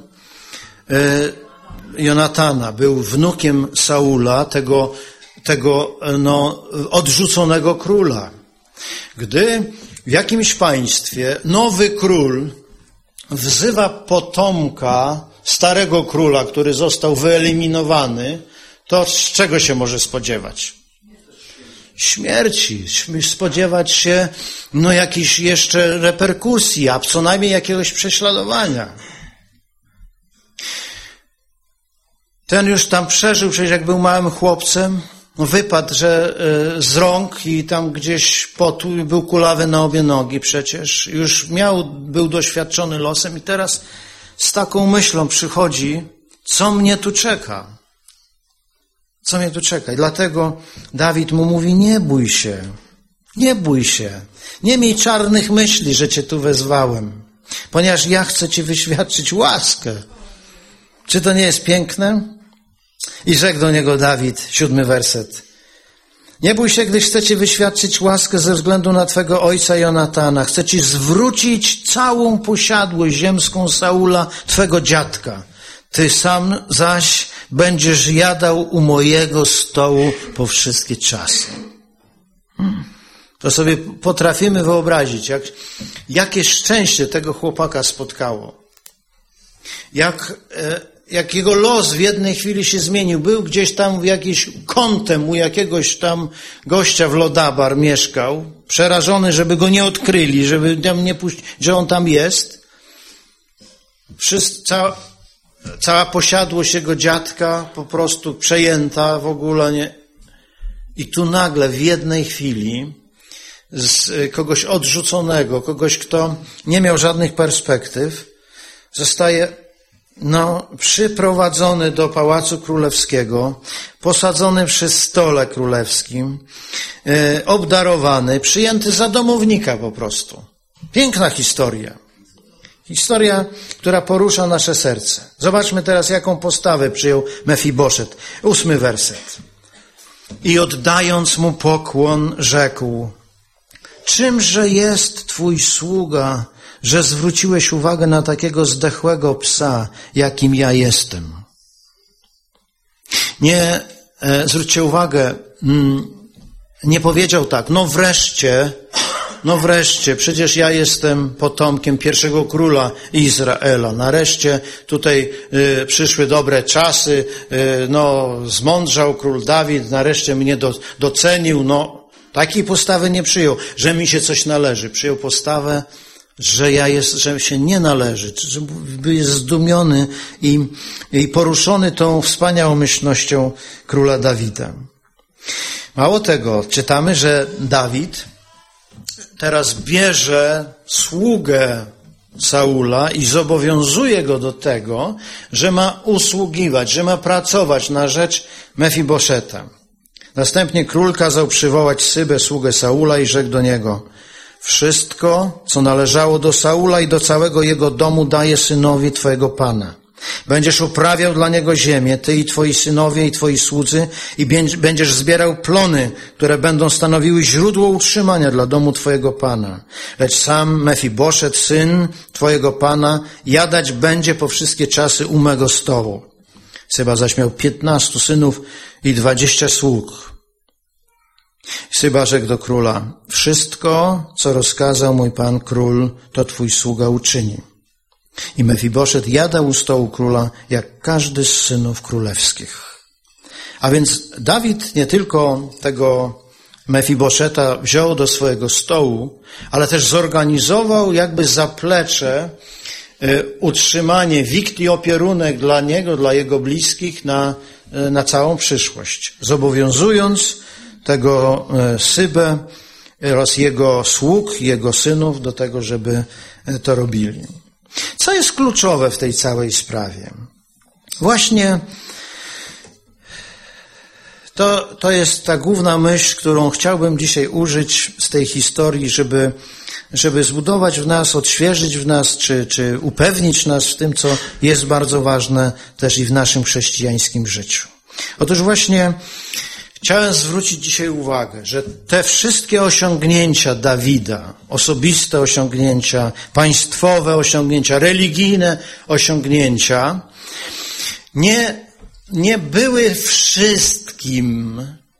Jonatana, był wnukiem Saula, tego odrzuconego króla. Gdy w jakimś państwie nowy król wzywa potomka starego króla, który został wyeliminowany, to z czego się może spodziewać? Śmierci. Spodziewać się jakichś jeszcze reperkusji, a co najmniej jakiegoś prześladowania. Ten już tam przeżył, przecież jak był małym chłopcem, wypadł z rąk i tam gdzieś był kulawy na obie nogi przecież. Już był doświadczony losem i teraz z taką myślą przychodzi, co mnie tu czeka? Co mnie tu czeka? I dlatego Dawid mu mówi: nie bój się, nie bój się, nie miej czarnych myśli, że cię tu wezwałem, ponieważ ja chcę ci wyświadczyć łaskę. Czy to nie jest piękne? I rzekł do niego Dawid, 7 werset: nie bój się, gdyż chcę ci wyświadczyć łaskę ze względu na twego ojca Jonatana. Chcę ci zwrócić całą posiadłość ziemską Saula, twego dziadka. Ty sam zaś będziesz jadał u mojego stołu po wszystkie czasy. To sobie potrafimy wyobrazić, jakie szczęście tego chłopaka spotkało. Jak jego los w jednej chwili się zmienił. Był gdzieś tam w jakimś kątem u jakiegoś tam gościa w Lodabar mieszkał, przerażony, żeby go nie odkryli, żeby tam nie puścić, że on tam jest. Cała posiadłość jego dziadka po prostu przejęta, w ogóle nie. I tu nagle w jednej chwili z kogoś odrzuconego, kogoś, kto nie miał żadnych perspektyw, zostaje przyprowadzony do Pałacu Królewskiego, posadzony przy stole królewskim, obdarowany, przyjęty za domownika po prostu. Piękna historia. Historia, która porusza nasze serce. Zobaczmy teraz, jaką postawę przyjął Mefiboszet. 8 werset. I oddając mu pokłon, rzekł: czymże jest twój sługa, że zwróciłeś uwagę na takiego zdechłego psa, jakim ja jestem? Nie, zwróćcie uwagę, nie powiedział tak: no wreszcie, przecież ja jestem potomkiem pierwszego króla Izraela. Nareszcie tutaj przyszły dobre czasy, zmądrzał król Dawid, nareszcie mnie docenił. Takiej postawy nie przyjął, że mi się coś należy. Przyjął postawę, że się nie należy, że jest zdumiony i poruszony tą wspaniałomyślnością króla Dawida. Mało tego, czytamy, że Dawid teraz bierze sługę Saula i zobowiązuje go do tego, że ma usługiwać, że ma pracować na rzecz Mefiboszeta. Następnie król kazał przywołać Sybę, sługę Saula, i rzekł do niego: wszystko, co należało do Saula i do całego jego domu, daję synowi twojego pana. Będziesz uprawiał dla niego ziemię, ty i twoi synowie i twoi słudzy, i będziesz zbierał plony, które będą stanowiły źródło utrzymania dla domu twojego pana. Lecz sam Mefiboszet, syn twojego pana, jadać będzie po wszystkie czasy u mego stołu. Syba zaś miał 15 synów i 20 sług. Syba rzekł do króla: wszystko, co rozkazał mój pan król, to twój sługa uczyni. I Mefiboszet jadał u stołu króla, jak każdy z synów królewskich. A więc Dawid nie tylko tego Mefiboszeta wziął do swojego stołu, ale też zorganizował jakby zaplecze, utrzymanie, wikt i opierunek dla niego, dla jego bliskich na całą przyszłość. Zobowiązując tego Sybę oraz jego sług, jego synów do tego, żeby to robili. Co jest kluczowe w tej całej sprawie? Właśnie to jest ta główna myśl, którą chciałbym dzisiaj użyć z tej historii, żeby zbudować w nas, odświeżyć w nas, czy upewnić nas w tym, co jest bardzo ważne też i w naszym chrześcijańskim życiu. Otóż właśnie chciałem zwrócić dzisiaj uwagę, że te wszystkie osiągnięcia Dawida, osobiste osiągnięcia, państwowe osiągnięcia, religijne osiągnięcia, nie były wszystkim,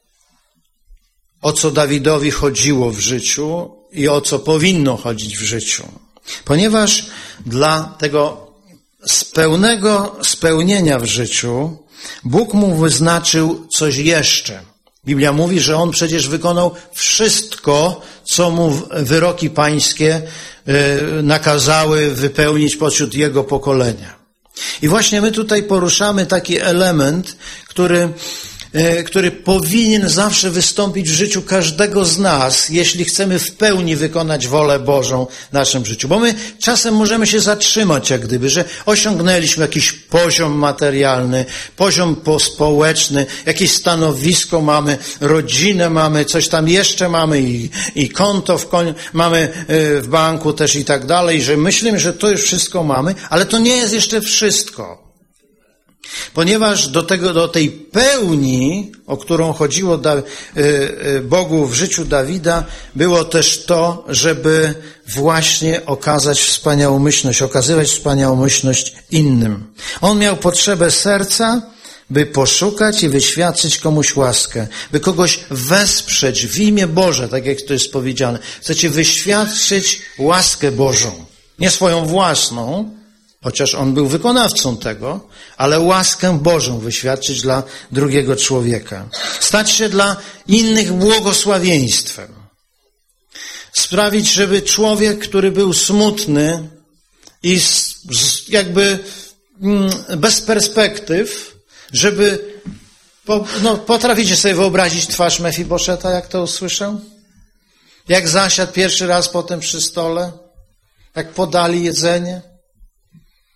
o co Dawidowi chodziło w życiu i o co powinno chodzić w życiu. Ponieważ dla tego pełnego spełnienia w życiu Bóg mu wyznaczył coś jeszcze. Biblia mówi, że on przecież wykonał wszystko, co mu wyroki pańskie nakazały wypełnić pośród jego pokolenia. I właśnie my tutaj poruszamy taki element, który powinien zawsze wystąpić w życiu każdego z nas, jeśli chcemy w pełni wykonać wolę Bożą w naszym życiu. Bo my czasem możemy się zatrzymać, jak gdyby, że osiągnęliśmy jakiś poziom materialny, poziom społeczny, jakieś stanowisko mamy, rodzinę mamy, coś tam jeszcze mamy i konto mamy w banku też i tak dalej, że myślimy, że to już wszystko mamy, ale to nie jest jeszcze wszystko. Ponieważ do tej pełni, o którą chodziło Bogu w życiu Dawida, było też to, żeby właśnie okazywać wspaniałomyślność innym. On miał potrzebę serca, by poszukać i wyświadczyć komuś łaskę, by kogoś wesprzeć w imię Boże, tak jak to jest powiedziane. Chcecie wyświadczyć łaskę Bożą, nie swoją własną, chociaż on był wykonawcą tego, ale łaskę Bożą wyświadczyć dla drugiego człowieka. Stać się dla innych błogosławieństwem. Sprawić, żeby człowiek, który był smutny i jakby bez perspektyw, żeby... potraficie sobie wyobrazić twarz Mefiboszeta, jak to usłyszał? Jak zasiadł pierwszy raz potem przy stole? Jak podali jedzenie?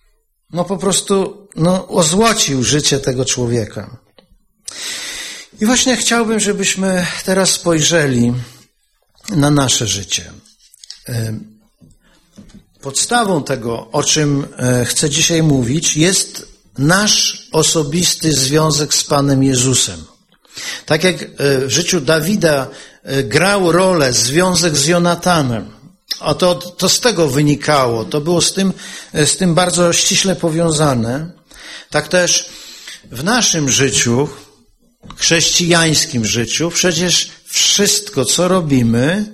po prostu ozłocił życie tego człowieka. I właśnie chciałbym, żebyśmy teraz spojrzeli na nasze życie. Podstawą tego, o czym chcę dzisiaj mówić, jest nasz osobisty związek z Panem Jezusem. Tak jak w życiu Dawida grał rolę związek z Jonatanem, a to z tego wynikało, to było z tym bardzo ściśle powiązane, tak też w naszym życiu, chrześcijańskim życiu, przecież wszystko, co robimy,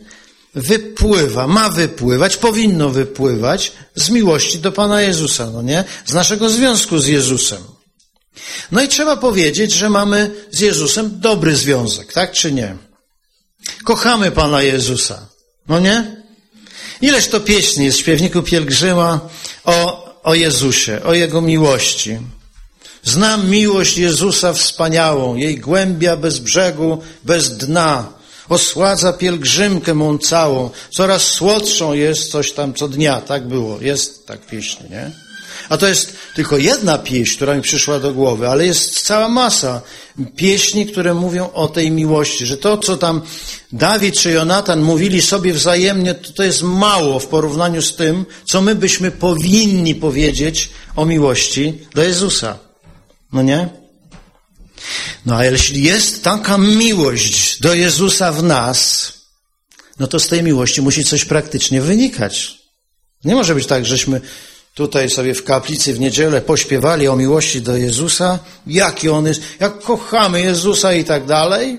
ma wypływać, powinno wypływać z miłości do Pana Jezusa, nie? Z naszego związku z Jezusem. No i trzeba powiedzieć, że mamy z Jezusem dobry związek, tak czy nie? Kochamy Pana Jezusa, nie? Ileż to pieśni jest w śpiewniku Pielgrzyma o Jezusie, o Jego miłości. Znam miłość Jezusa wspaniałą, jej głębia bez brzegu, bez dna. Osładza pielgrzymkę mą całą, coraz słodszą jest coś tam co dnia. Tak było, jest tak pieśń, nie? A to jest tylko jedna pieśń, która mi przyszła do głowy, ale jest cała masa pieśni, które mówią o tej miłości, że to, co tam Dawid czy Jonatan mówili sobie wzajemnie, to jest mało w porównaniu z tym, co my byśmy powinni powiedzieć o miłości do Jezusa. No nie? No a jeśli jest taka miłość do Jezusa w nas, no to z tej miłości musi coś praktycznie wynikać. Nie może być tak, żeśmy tutaj sobie w kaplicy w niedzielę pośpiewali o miłości do Jezusa, jaki On jest, jak kochamy Jezusa i tak dalej.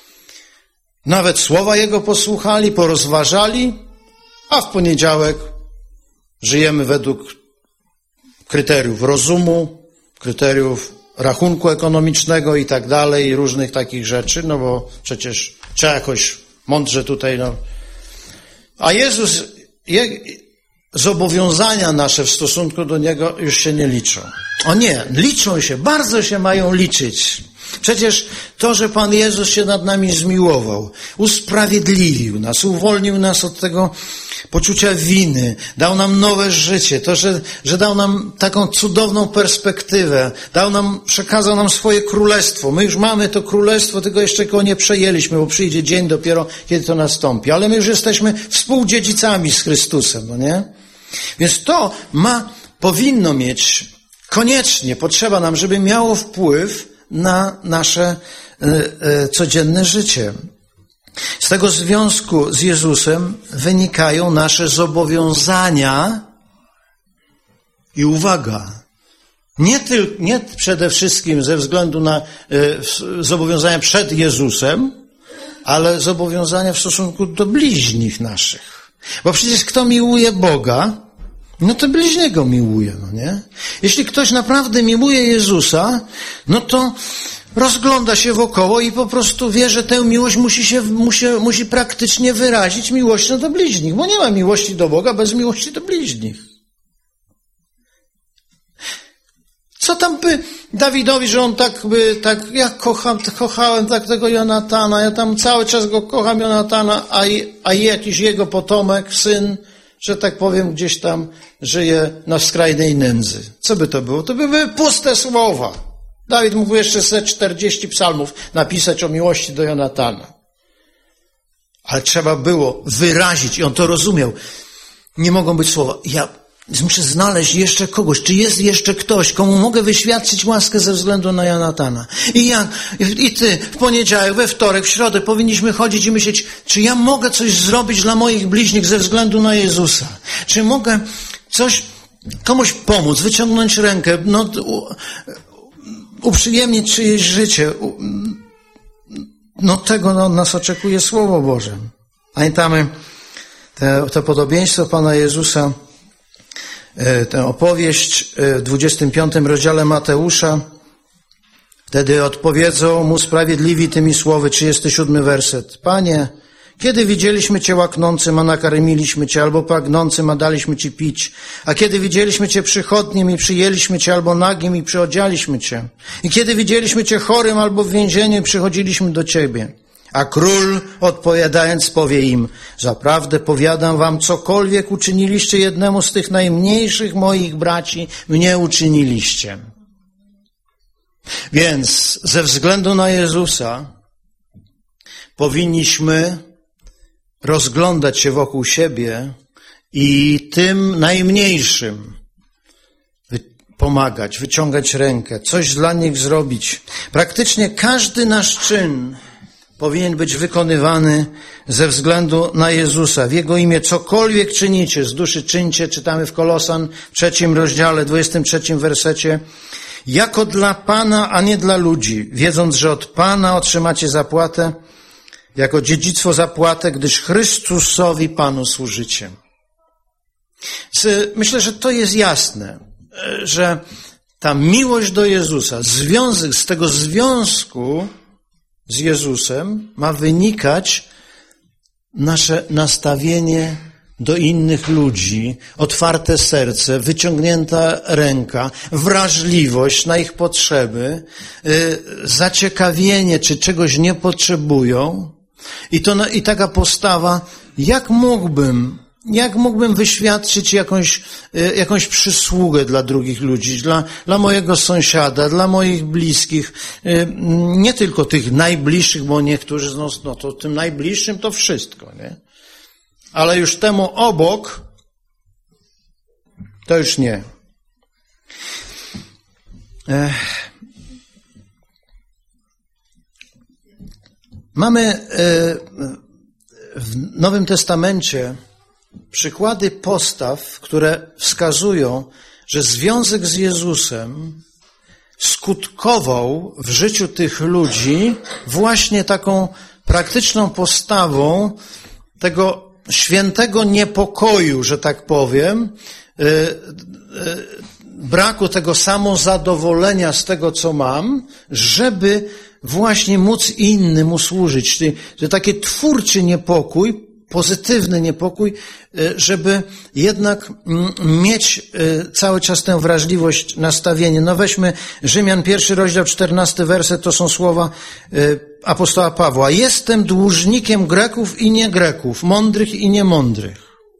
Nawet słowa Jego posłuchali, porozważali, a w poniedziałek żyjemy według kryteriów rozumu, kryteriów rachunku ekonomicznego i tak dalej, i różnych takich rzeczy, bo przecież trzeba jakoś mądrze tutaj, A Jezus, zobowiązania nasze w stosunku do Niego już się nie liczą. O nie, liczą się, bardzo się mają liczyć. Przecież to, że Pan Jezus się nad nami zmiłował, usprawiedliwił nas, uwolnił nas od tego poczucia winy, dał nam nowe życie, to, że dał nam taką cudowną perspektywę, przekazał nam swoje królestwo. My już mamy to królestwo, tylko jeszcze go nie przejęliśmy, bo przyjdzie dzień dopiero, kiedy to nastąpi. Ale my już jesteśmy współdziedzicami z Chrystusem, nie? Więc to powinno mieć, koniecznie potrzeba nam, żeby miało wpływ na nasze codzienne życie. Z tego związku z Jezusem wynikają nasze zobowiązania i uwaga, nie przede wszystkim ze względu na zobowiązania przed Jezusem, ale zobowiązania w stosunku do bliźnich naszych. Bo przecież kto miłuje Boga, to bliźniego miłuje, nie? Jeśli ktoś naprawdę miłuje Jezusa, to rozgląda się wokoło i po prostu wie, że tę miłość musi praktycznie wyrazić miłością do bliźnich, bo nie ma miłości do Boga bez miłości do bliźnich. Co tam by Dawidowi, że on ja kochałem tak tego Jonatana, ja tam cały czas go kocham, Jonatana, a jakiś jego potomek, syn, że tak powiem, gdzieś tam żyje na skrajnej nędzy. Co by to było? To by były puste słowa. Dawid mógł jeszcze 40 psalmów napisać o miłości do Jonatana. Ale trzeba było wyrazić i on to rozumiał. Nie mogą być słowa. Ja muszę znaleźć jeszcze kogoś. Czy jest jeszcze ktoś, komu mogę wyświadczyć łaskę ze względu na Jonatana? I ty w poniedziałek, we wtorek, w środę powinniśmy chodzić i myśleć, czy ja mogę coś zrobić dla moich bliźnich ze względu na Jezusa? Czy mogę coś komuś pomóc, wyciągnąć rękę, uprzyjemnić czyjeś życie? Tego nas oczekuje Słowo Boże. Pamiętamy to podobieństwo Pana Jezusa, tę opowieść w 25 rozdziale Mateusza. Wtedy odpowiedzą mu sprawiedliwi tymi słowy, 37 werset. Panie, kiedy widzieliśmy Cię łaknącym, a nakarmiliśmy Cię, albo pragnącym, a daliśmy Ci pić? A kiedy widzieliśmy Cię przychodnim i przyjęliśmy Cię, albo nagim i przyodzialiśmy Cię? I kiedy widzieliśmy Cię chorym albo w więzieniu i przychodziliśmy do Ciebie? A król odpowiadając powie im, zaprawdę powiadam wam, cokolwiek uczyniliście jednemu z tych najmniejszych moich braci, mnie uczyniliście. Więc ze względu na Jezusa powinniśmy rozglądać się wokół siebie i tym najmniejszym pomagać, wyciągać rękę, coś dla nich zrobić. Praktycznie każdy nasz czyn powinien być wykonywany ze względu na Jezusa. W Jego imię cokolwiek czynicie, z duszy czyńcie, czytamy w Kolosan 3 rozdziale, 23 wersecie. Jako dla Pana, a nie dla ludzi, wiedząc, że od Pana otrzymacie zapłatę, jako dziedzictwo zapłatę, gdyż Chrystusowi Panu służycie. Myślę, że to jest jasne, że ta miłość do Jezusa, związek z tego związku z Jezusem ma wynikać nasze nastawienie do innych ludzi, otwarte serce, wyciągnięta ręka, wrażliwość na ich potrzeby, zaciekawienie, czy czegoś nie potrzebują. I taka postawa, jak mógłbym wyświadczyć jakąś przysługę dla drugich ludzi, dla mojego sąsiada, dla moich bliskich, nie tylko tych najbliższych, bo niektórzy, no to tym najbliższym to wszystko, nie? Ale już temu obok, to już nie. Mamy w Nowym Testamencie przykłady postaw, które wskazują, że związek z Jezusem skutkował w życiu tych ludzi właśnie taką praktyczną postawą tego świętego niepokoju, że tak powiem, braku tego samozadowolenia z tego, co mam, żeby właśnie móc innym usłużyć. Czyli że taki twórczy niepokój, pozytywny niepokój, żeby jednak mieć cały czas tę wrażliwość, nastawienie. No weźmy Rzymian 1 rozdział 14 werset, to są słowa apostoła Pawła. Jestem dłużnikiem Greków i nie Greków, mądrych i niemądrych.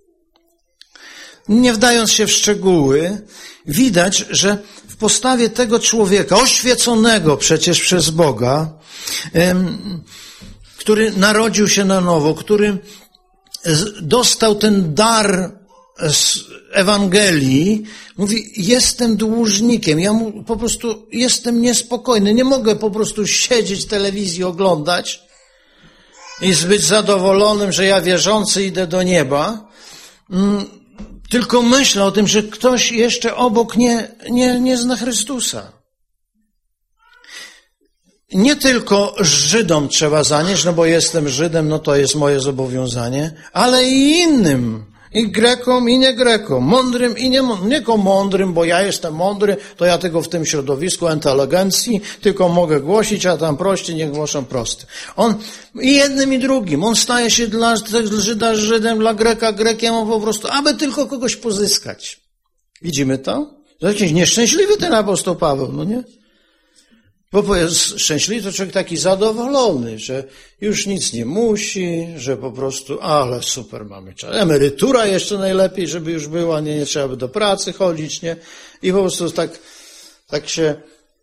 Nie wdając się w szczegóły, widać, że w postawie tego człowieka, oświeconego przecież przez Boga, który narodził się na nowo, który dostał ten dar z Ewangelii, mówi, jestem dłużnikiem, ja po prostu jestem niespokojny, nie mogę po prostu siedzieć, telewizji oglądać i być zadowolonym, że ja wierzący idę do nieba, tylko myślę o tym, że ktoś jeszcze obok nie zna Chrystusa. Nie tylko Żydom trzeba zanieść, no bo jestem Żydem, no to jest moje zobowiązanie, ale i innym, i Grekom, i nie Grekom, mądrym i niemądrym. Nie tylko mądrym, bo ja jestem mądry, to ja tylko w tym środowisku inteligencji tylko mogę głosić, a tam prości niech głoszą prosty. On i jednym i drugim, on staje się dla Żyda Żydem, dla Greka Grekiem, on po prostu, aby tylko kogoś pozyskać. Widzimy to? To jakiś nieszczęśliwy ten apostoł Paweł, no nie? Bo jest szczęśliwy, to człowiek taki zadowolony, że już nic nie musi, że po prostu, ale super mamy czas. Emerytura jeszcze najlepiej, żeby już była, nie trzeba by do pracy chodzić, nie? I po prostu tak się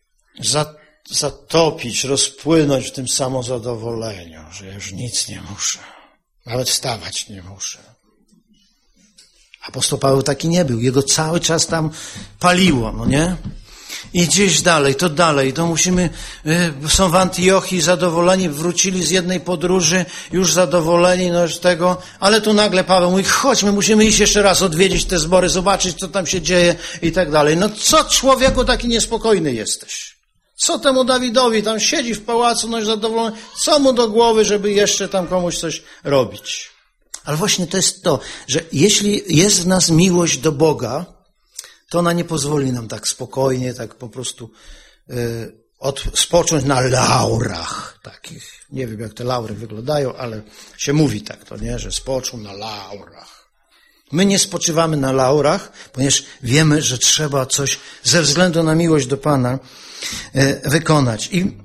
zatopić, rozpłynąć w tym samozadowoleniu, że ja już nic nie muszę. Nawet wstawać nie muszę. Apostoł Paweł taki nie był. Jego cały czas tam paliło, no nie? I gdzieś dalej, to musimy, są w Antiochii zadowoleni, wrócili z jednej podróży, już zadowoleni, no z tego, ale tu nagle Paweł mówi, chodźmy, musimy iść jeszcze raz odwiedzić te zbory, zobaczyć, co tam się dzieje i tak dalej. No co człowieku taki niespokojny jesteś? Co temu Dawidowi, tam siedzi w pałacu, no zadowolony, co mu do głowy, żeby jeszcze tam komuś coś robić? Ale właśnie to jest to, że jeśli jest w nas miłość do Boga, to ona nie pozwoli nam tak spokojnie, tak po prostu spocząć na laurach takich. Nie wiem, jak te laury wyglądają, ale się mówi tak, to nie, że spoczął na laurach. My nie spoczywamy na laurach, ponieważ wiemy, że trzeba coś ze względu na miłość do Pana wykonać. I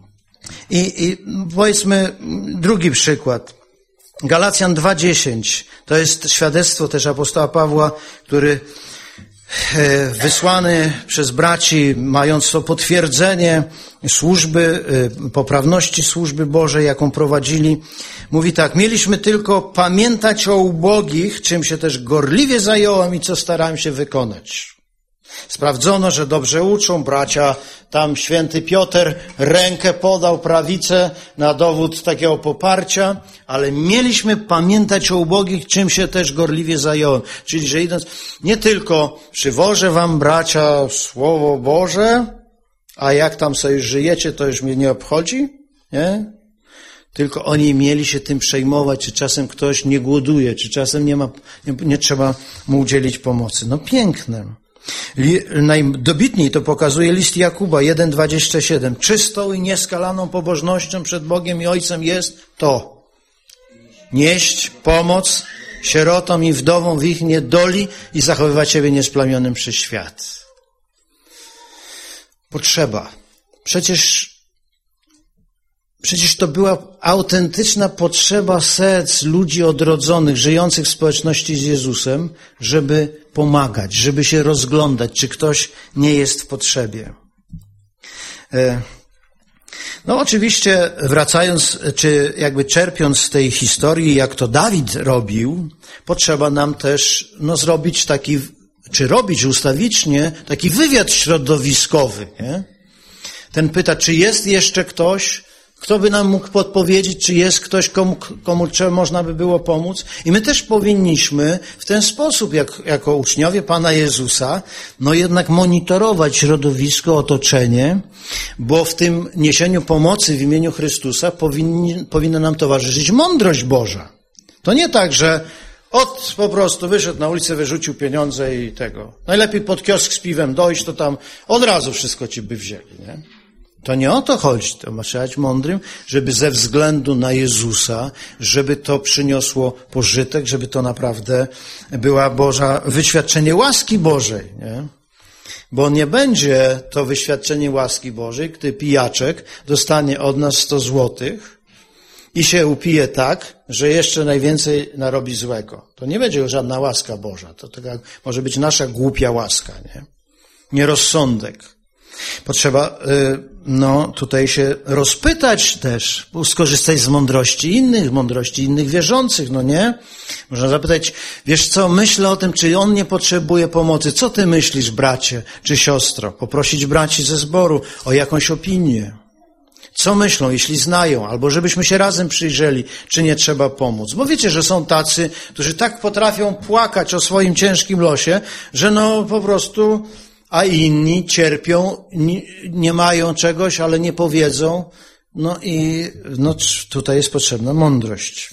I powiedzmy drugi przykład. Galacjan 2:10. To jest świadectwo też apostoła Pawła, który wysłany przez braci, mając to potwierdzenie służby, poprawności służby Bożej, jaką prowadzili, mówi tak: mieliśmy tylko pamiętać o ubogich, czym się też gorliwie zająłem i co starałem się wykonać. Sprawdzono, że dobrze uczą, bracia, tam święty Piotr rękę podał, prawicę na dowód takiego poparcia, ale mieliśmy pamiętać o ubogich, czym się też gorliwie zająłem. Czyli, że idąc, nie tylko przywożę wam, bracia, Słowo Boże, a jak tam sobie żyjecie, to już mnie nie obchodzi, nie? Tylko oni mieli się tym przejmować, czy czasem ktoś nie głoduje, czy czasem nie trzeba mu udzielić pomocy. No piękne. Najdobitniej to pokazuje list Jakuba 1:27. Czystą i nieskalaną pobożnością przed Bogiem i Ojcem jest to: nieść pomoc sierotom i wdowom w ich niedoli i zachowywać siebie niesplamionym przez świat. Potrzeba. Przecież to była autentyczna potrzeba serc ludzi odrodzonych, żyjących w społeczności z Jezusem, żeby pomagać, żeby się rozglądać, czy ktoś nie jest w potrzebie. No oczywiście wracając, czy jakby czerpiąc z tej historii, jak to Dawid robił, potrzeba nam też zrobić robić ustawicznie taki wywiad środowiskowy, nie? Ten pyta, czy jest jeszcze ktoś, kto by nam mógł podpowiedzieć, czy jest ktoś, komu można by było pomóc. I my też powinniśmy w ten sposób, jako uczniowie Pana Jezusa, jednak monitorować środowisko, otoczenie, bo w tym niesieniu pomocy w imieniu Chrystusa powinna nam towarzyszyć mądrość Boża. To nie tak, że po prostu wyszedł na ulicę, wyrzucił pieniądze i tego. Najlepiej pod kiosk z piwem dojść, to tam od razu wszystko ci by wzięli, nie? To nie o to chodzi, to trzeba być mądrym, żeby ze względu na Jezusa, żeby to przyniosło pożytek, żeby to naprawdę była wyświadczenie łaski Bożej, nie? Bo nie będzie to wyświadczenie łaski Bożej, gdy pijaczek dostanie od nas 100 złotych i się upije tak, że jeszcze najwięcej narobi złego. To nie będzie żadna łaska Boża, to taka może być nasza głupia łaska, nie? Nierozsądek. Potrzeba tutaj się rozpytać też, skorzystać z mądrości innych wierzących, nie? Można zapytać, wiesz co, myślę o tym, czy on nie potrzebuje pomocy. Co ty myślisz, bracie czy siostro? Poprosić braci ze zboru o jakąś opinię. Co myślą, jeśli znają, albo żebyśmy się razem przyjrzeli, czy nie trzeba pomóc. Bo wiecie, że są tacy, którzy tak potrafią płakać o swoim ciężkim losie, że po prostu... A inni cierpią, nie mają czegoś, ale nie powiedzą. Tutaj jest potrzebna mądrość.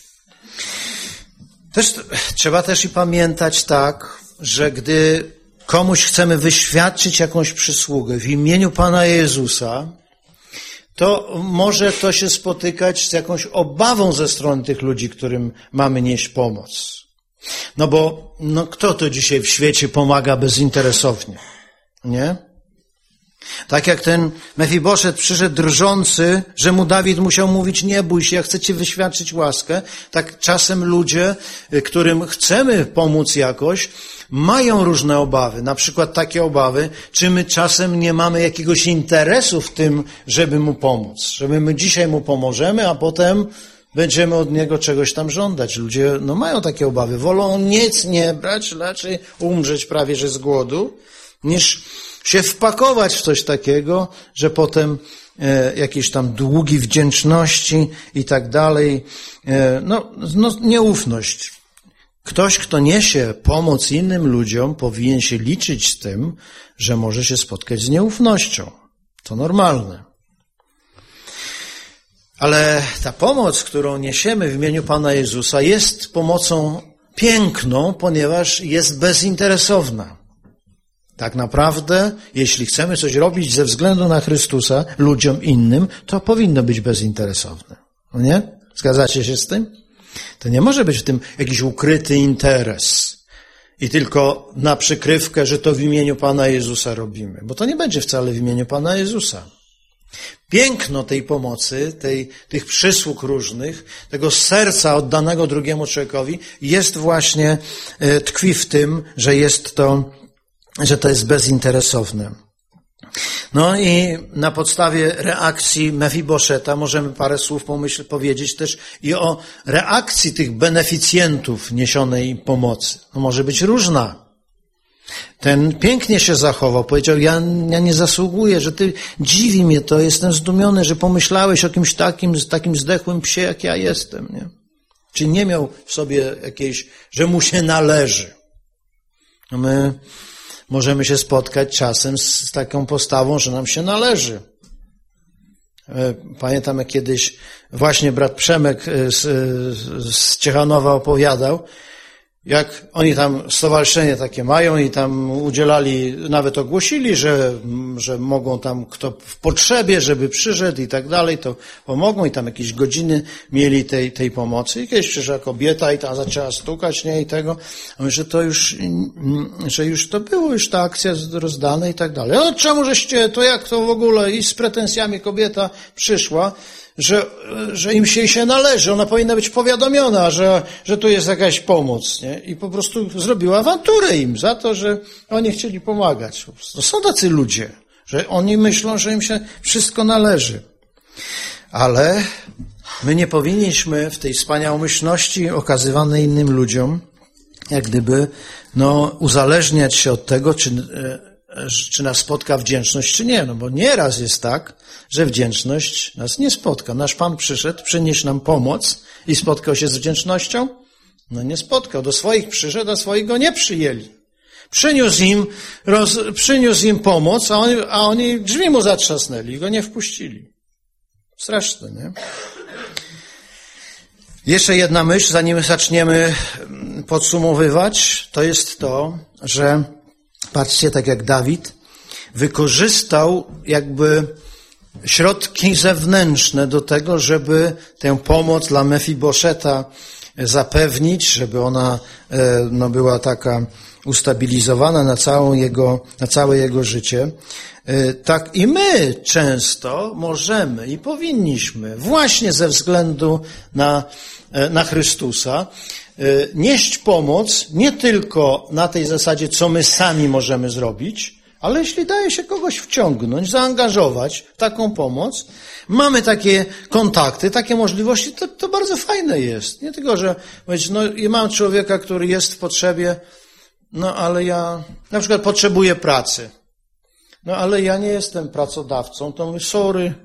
Trzeba też i pamiętać tak, że gdy komuś chcemy wyświadczyć jakąś przysługę w imieniu Pana Jezusa, to może to się spotykać z jakąś obawą ze strony tych ludzi, którym mamy nieść pomoc. Bo kto to dzisiaj w świecie pomaga bezinteresownie? Nie? Tak jak ten Mefiboszet przyszedł drżący, że mu Dawid musiał mówić, nie bój się, ja chcę ci wyświadczyć łaskę. Tak czasem ludzie, którym chcemy pomóc jakoś, mają różne obawy. Na przykład takie obawy, czy my czasem nie mamy jakiegoś interesu w tym, żeby mu pomóc. Żeby my dzisiaj mu pomożemy, a potem będziemy od niego czegoś tam żądać. Ludzie mają takie obawy. Wolą nic nie brać, raczej umrzeć prawie że z głodu, niż się wpakować w coś takiego, że potem jakieś tam długi wdzięczności i tak dalej. Nieufność. Ktoś, kto niesie pomoc innym ludziom, powinien się liczyć z tym, że może się spotkać z nieufnością. To normalne. Ale ta pomoc, którą niesiemy w imieniu Pana Jezusa, jest pomocą piękną, ponieważ jest bezinteresowna. Tak naprawdę, jeśli chcemy coś robić ze względu na Chrystusa, ludziom innym, to powinno być bezinteresowne. Nie? Zgadzacie się z tym? To nie może być w tym jakiś ukryty interes i tylko na przykrywkę, że to w imieniu Pana Jezusa robimy, bo to nie będzie wcale w imieniu Pana Jezusa. piękno tej pomocy, tych przysług różnych, tego serca oddanego drugiemu człowiekowi tkwi w tym, że to jest bezinteresowne. No i na podstawie reakcji Mefiboszeta możemy parę słów powiedzieć też i o reakcji tych beneficjentów niesionej pomocy. No może być różna. Ten pięknie się zachował, powiedział, ja nie zasługuję, że ty, dziwi mnie to, jestem zdumiony, że pomyślałeś o kimś takim zdechłym psie, jak ja jestem, nie? Czy nie miał w sobie jakiejś, że mu się należy. No my możemy się spotkać czasem z taką postawą, że nam się należy. Pamiętam, jak kiedyś właśnie brat Przemek z Ciechanowa opowiadał, jak oni tam stowarzyszenie takie mają i tam udzielali, nawet ogłosili, że mogą tam kto w potrzebie, żeby przyszedł i tak dalej, to pomogą i tam jakieś godziny mieli tej pomocy. I kiedyś przyszła kobieta i tam zaczęła stukać, nie, i tego, że już to było, już ta akcja rozdana i tak dalej. No czemu żeście, to jak to w ogóle? I z pretensjami kobieta przyszła, że im się należy, ona powinna być powiadomiona, że tu jest jakaś pomoc, nie? I po prostu zrobiła awanturę im za to, że oni chcieli pomagać. To są tacy ludzie, że oni myślą, że im się wszystko należy. Ale my nie powinniśmy w tej wspaniałomyślności okazywanej innym ludziom, jak gdyby, uzależniać się od tego, czy nas spotka wdzięczność, czy nie. No bo nieraz jest tak, że wdzięczność nas nie spotka. Nasz Pan przyszedł, przynieść nam pomoc i spotkał się z wdzięcznością? No nie spotkał. Do swoich przyszedł, a swoich go nie przyjęli. Przyniósł im pomoc, a oni drzwi mu zatrzasnęli i go nie wpuścili. Straszne, nie? Jeszcze jedna myśl, zanim zaczniemy podsumowywać, to jest to, że patrzcie, tak jak Dawid wykorzystał jakby środki zewnętrzne do tego, żeby tę pomoc dla Mefiboszeta zapewnić, żeby ona była taka ustabilizowana na całe jego życie. Tak i my często możemy i powinniśmy właśnie ze względu na Chrystusa nieść pomoc nie tylko na tej zasadzie, co my sami możemy zrobić, ale jeśli daje się kogoś wciągnąć, zaangażować w taką pomoc, mamy takie kontakty, takie możliwości, to bardzo fajne jest. Nie tylko, że ja mam człowieka, który jest w potrzebie, ale ja na przykład potrzebuję pracy. Ale ja nie jestem pracodawcą, to mówię, sorry.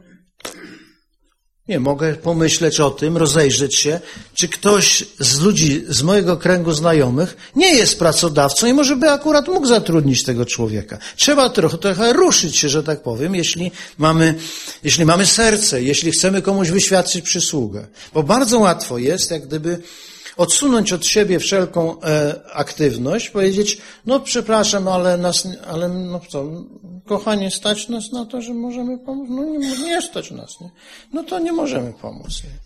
Nie, mogę pomyśleć o tym, rozejrzeć się, czy ktoś z ludzi z mojego kręgu znajomych nie jest pracodawcą i może by akurat mógł zatrudnić tego człowieka. Trzeba trochę ruszyć się, że tak powiem, jeśli mamy serce, jeśli chcemy komuś wyświadczyć przysługę. Bo bardzo łatwo jest, jak gdyby odsunąć od siebie wszelką aktywność, powiedzieć, przepraszam, ale kochanie, stać nas na to, że możemy pomóc? Nie stać nas, nie? To nie możemy pomóc. Nie?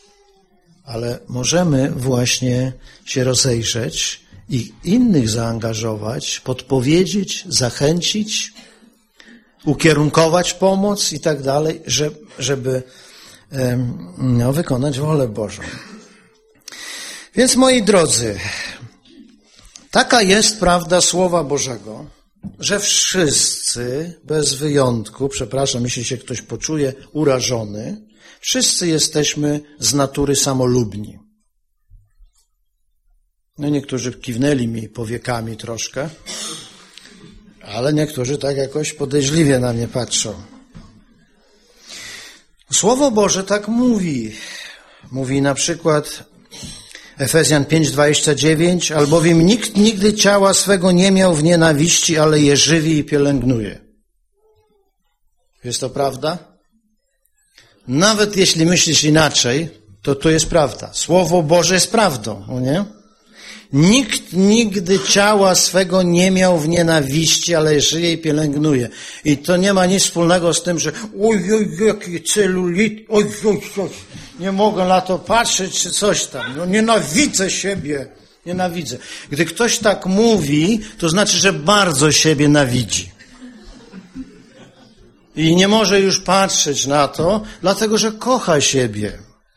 Ale możemy właśnie się rozejrzeć i innych zaangażować, podpowiedzieć, zachęcić, ukierunkować pomoc i tak dalej, żeby wykonać wolę Bożą. Więc moi drodzy, taka jest prawda Słowa Bożego, że wszyscy, bez wyjątku, przepraszam, jeśli się ktoś poczuje urażony, wszyscy jesteśmy z natury samolubni. Niektórzy kiwnęli mi powiekami troszkę, ale niektórzy tak jakoś podejrzliwie na mnie patrzą. Słowo Boże tak mówi. Mówi na przykład Efezjan 5:29, albowiem nikt nigdy ciała swego nie miał w nienawiści, ale je żywi i pielęgnuje. Jest to prawda? Nawet jeśli myślisz inaczej, to jest prawda. Słowo Boże jest prawdą, nie? Nikt nigdy ciała swego nie miał w nienawiści, ale żyje i pielęgnuje. I to nie ma nic wspólnego z tym, że oj, jaki celulit, oj, nie mogę na to patrzeć, czy coś tam. Nienawidzę siebie, nienawidzę. Gdy ktoś tak mówi, to znaczy, że bardzo siebie nienawidzi. I nie może już patrzeć na to, dlatego że kocha siebie.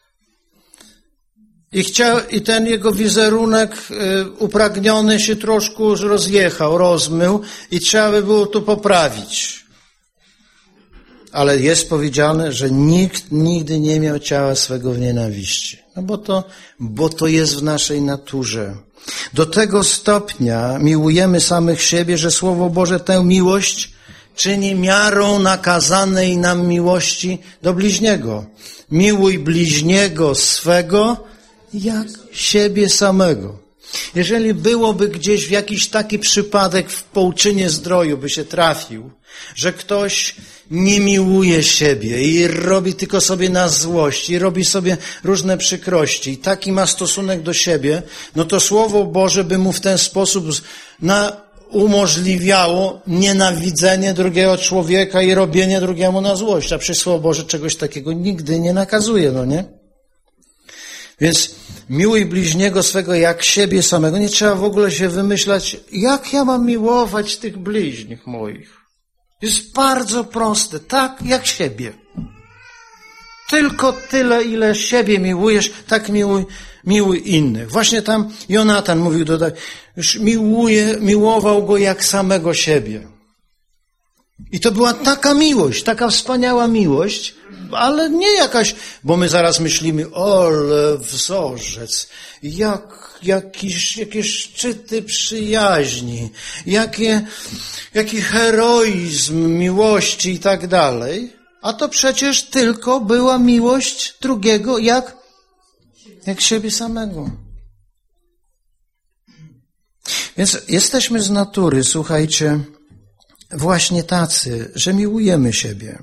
I ten jego wizerunek upragniony się troszkę rozjechał, rozmył i trzeba by było to poprawić. Ale jest powiedziane, że nikt nigdy nie miał ciała swego w nienawiści. No bo to jest w naszej naturze. Do tego stopnia miłujemy samych siebie, że Słowo Boże tę miłość czyni miarą nakazanej nam miłości do bliźniego. Miłuj bliźniego swego jak siebie samego. Jeżeli byłoby gdzieś w jakiś taki przypadek w Połczynie Zdroju by się trafił, że ktoś nie miłuje siebie i robi tylko sobie na złość i robi sobie różne przykrości i taki ma stosunek do siebie, no to Słowo Boże by mu w ten sposób umożliwiało nienawidzenie drugiego człowieka i robienie drugiemu na złość. A przecież Słowo Boże czegoś takiego nigdy nie nakazuje, no nie? Więc miłuj bliźniego swego jak siebie samego. Nie trzeba w ogóle się wymyślać, jak ja mam miłować tych bliźnich moich. Jest bardzo proste, tak jak siebie. Tylko tyle, ile siebie miłujesz, tak miłuj innych. Właśnie tam Jonatan mówił, już miłował go jak samego siebie. I to była taka miłość, taka wspaniała miłość, ale nie jakaś, bo my zaraz myślimy, ale wzorzec, jakie szczyty przyjaźni, jaki heroizm miłości i tak dalej. A to przecież tylko była miłość drugiego jak siebie samego. Więc jesteśmy z natury, słuchajcie, właśnie tacy, że miłujemy siebie.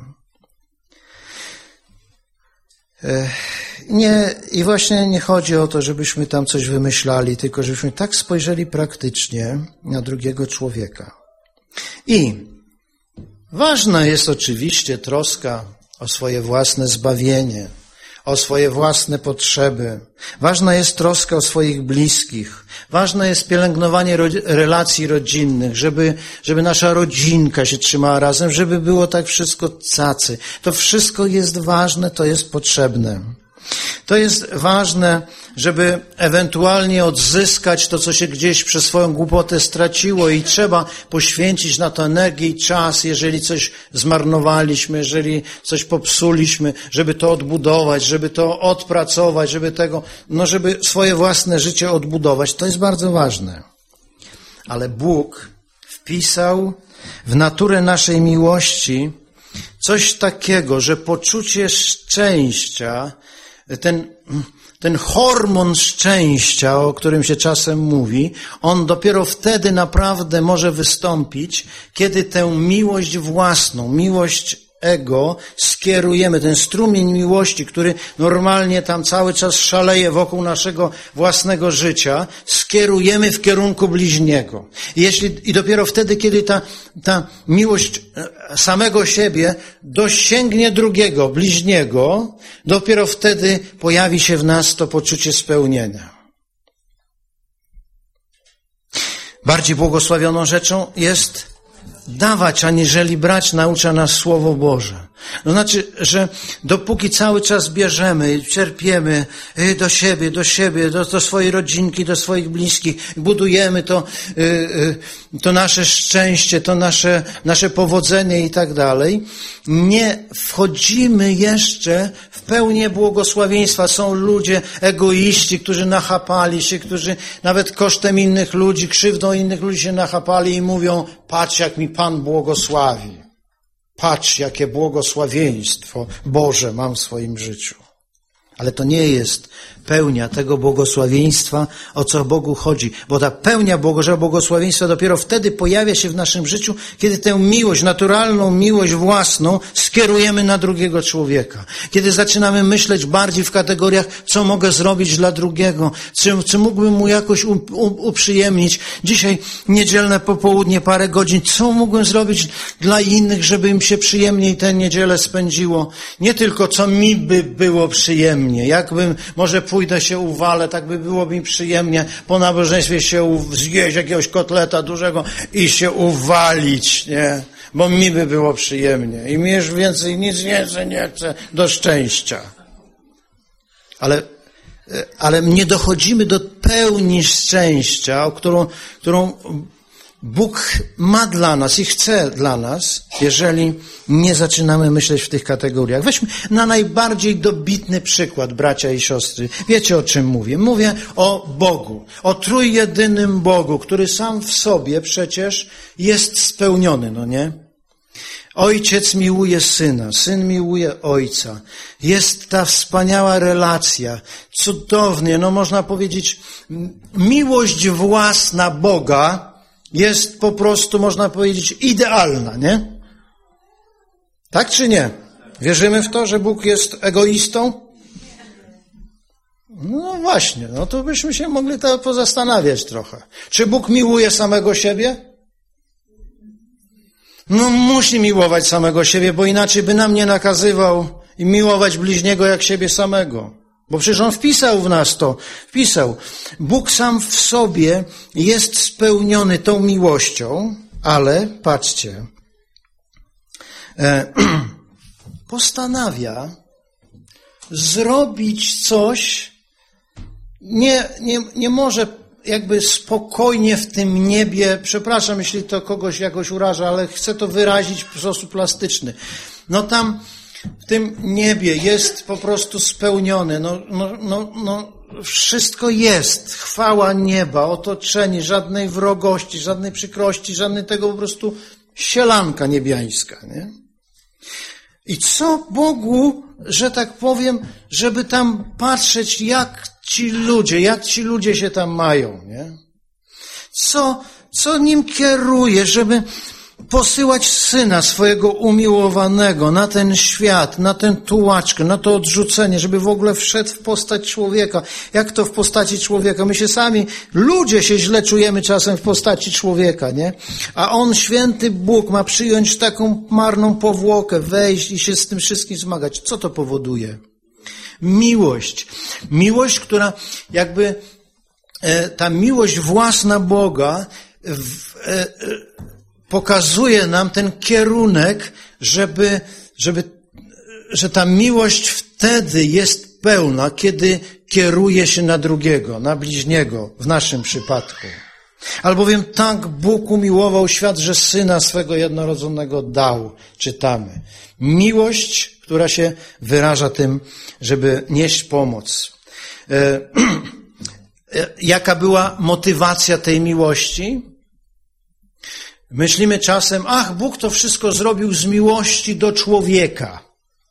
I właśnie nie chodzi o to, żebyśmy tam coś wymyślali, tylko żebyśmy tak spojrzeli praktycznie na drugiego człowieka. I ważna jest oczywiście troska o swoje własne zbawienie, o swoje własne potrzeby. Ważna jest troska o swoich bliskich. Ważne jest pielęgnowanie relacji rodzinnych, żeby nasza rodzinka się trzymała razem, żeby było tak wszystko cacy. To wszystko jest ważne, to jest potrzebne. To jest ważne, żeby ewentualnie odzyskać to, co się gdzieś przez swoją głupotę straciło i trzeba poświęcić na to energię i czas, jeżeli coś zmarnowaliśmy, jeżeli coś popsuliśmy, żeby to odbudować, żeby to odpracować, żeby swoje własne życie odbudować. To jest bardzo ważne. Ale Bóg wpisał w naturę naszej miłości coś takiego, że poczucie szczęścia, ten hormon szczęścia, o którym się czasem mówi, on dopiero wtedy naprawdę może wystąpić, kiedy tę miłość własną, miłość ego skierujemy, ten strumień miłości, który normalnie tam cały czas szaleje wokół naszego własnego życia, skierujemy w kierunku bliźniego. I dopiero wtedy, kiedy ta miłość samego siebie dosięgnie drugiego, bliźniego, dopiero wtedy pojawi się w nas to poczucie spełnienia. Bardziej błogosławioną rzeczą jest dawać, aniżeli brać, naucza nas Słowo Boże. To znaczy, że dopóki cały czas bierzemy, czerpiemy do siebie, do swojej rodzinki, do swoich bliskich, budujemy to nasze szczęście, to nasze powodzenie i tak dalej, nie wchodzimy jeszcze w pełnię błogosławieństwa. Są ludzie egoiści, którzy nachapali się, którzy nawet kosztem innych ludzi, krzywdą innych ludzi się nachapali i mówią, patrz jak mi Pan błogosławi. Patrz, jakie błogosławieństwo Boże mam w swoim życiu. Ale to nie jest pełnia tego błogosławieństwa, o co Bogu chodzi. Bo ta pełnia Bożego błogosławieństwa dopiero wtedy pojawia się w naszym życiu, kiedy tę miłość, naturalną miłość własną skierujemy na drugiego człowieka. Kiedy zaczynamy myśleć bardziej w kategoriach, co mogę zrobić dla drugiego, czy mógłbym mu jakoś uprzyjemnić. Dzisiaj niedzielne popołudnie, parę godzin, co mógłbym zrobić dla innych, żeby im się przyjemniej tę niedzielę spędziło. Nie tylko, co mi by było przyjemnie, przyjemnie, jakbym, może pójdę się uwalę, tak by było mi przyjemnie po nabożeństwie się zjeść jakiegoś kotleta dużego i się uwalić, nie? Bo mi by było przyjemnie i mi już więcej nic nie chcę do szczęścia. Ale nie dochodzimy do pełni szczęścia, którą Bóg ma dla nas i chce dla nas, jeżeli nie zaczynamy myśleć w tych kategoriach. Weźmy na najbardziej dobitny przykład, bracia i siostry. Wiecie, o czym mówię? Mówię o Bogu, o trójjedynym Bogu, który sam w sobie przecież jest spełniony, no nie? Ojciec miłuje Syna, Syn miłuje Ojca. Jest ta wspaniała relacja, cudownie, no można powiedzieć, miłość własna Boga jest po prostu, można powiedzieć, idealna, nie? Tak czy nie? Wierzymy w to, że Bóg jest egoistą? No właśnie, no to byśmy się mogli to pozastanawiać trochę. Czy Bóg miłuje samego siebie? No musi miłować samego siebie, bo inaczej by nam nie nakazywał i miłować bliźniego jak siebie samego. Bo przecież On wpisał w nas to. Wpisał. Bóg sam w sobie jest spełniony tą miłością, ale patrzcie, postanawia zrobić coś, nie może jakby spokojnie w tym niebie, przepraszam, jeśli to kogoś jakoś uraża, ale chcę to wyrazić w sposób plastyczny. No tam w tym niebie jest po prostu spełnione. No, wszystko jest. Chwała nieba, otoczenie, żadnej wrogości, żadnej przykrości, żadnej tego po prostu sielanka niebiańska, nie? I co Bogu, że tak powiem, żeby tam patrzeć, jak ci ludzie się tam mają, nie? Co nim kieruje, żeby posyłać Syna swojego umiłowanego na ten świat, na tę tułaczkę, na to odrzucenie, żeby w ogóle wszedł w postać człowieka. Jak to w postaci człowieka? My się sami, ludzie się źle czujemy czasem w postaci człowieka, nie? A On, święty Bóg, ma przyjąć taką marną powłokę, wejść i się z tym wszystkim zmagać. Co to powoduje? Miłość. Miłość, która jakby, ta miłość własna Boga pokazuje nam ten kierunek, że ta miłość wtedy jest pełna, kiedy kieruje się na drugiego, na bliźniego, w naszym przypadku. Albowiem tak Bóg umiłował świat, że Syna swego jednorodzonego dał, czytamy. Miłość, która się wyraża tym, żeby nieść pomoc. Jaka była motywacja tej miłości? Myślimy czasem, Bóg to wszystko zrobił z miłości do człowieka.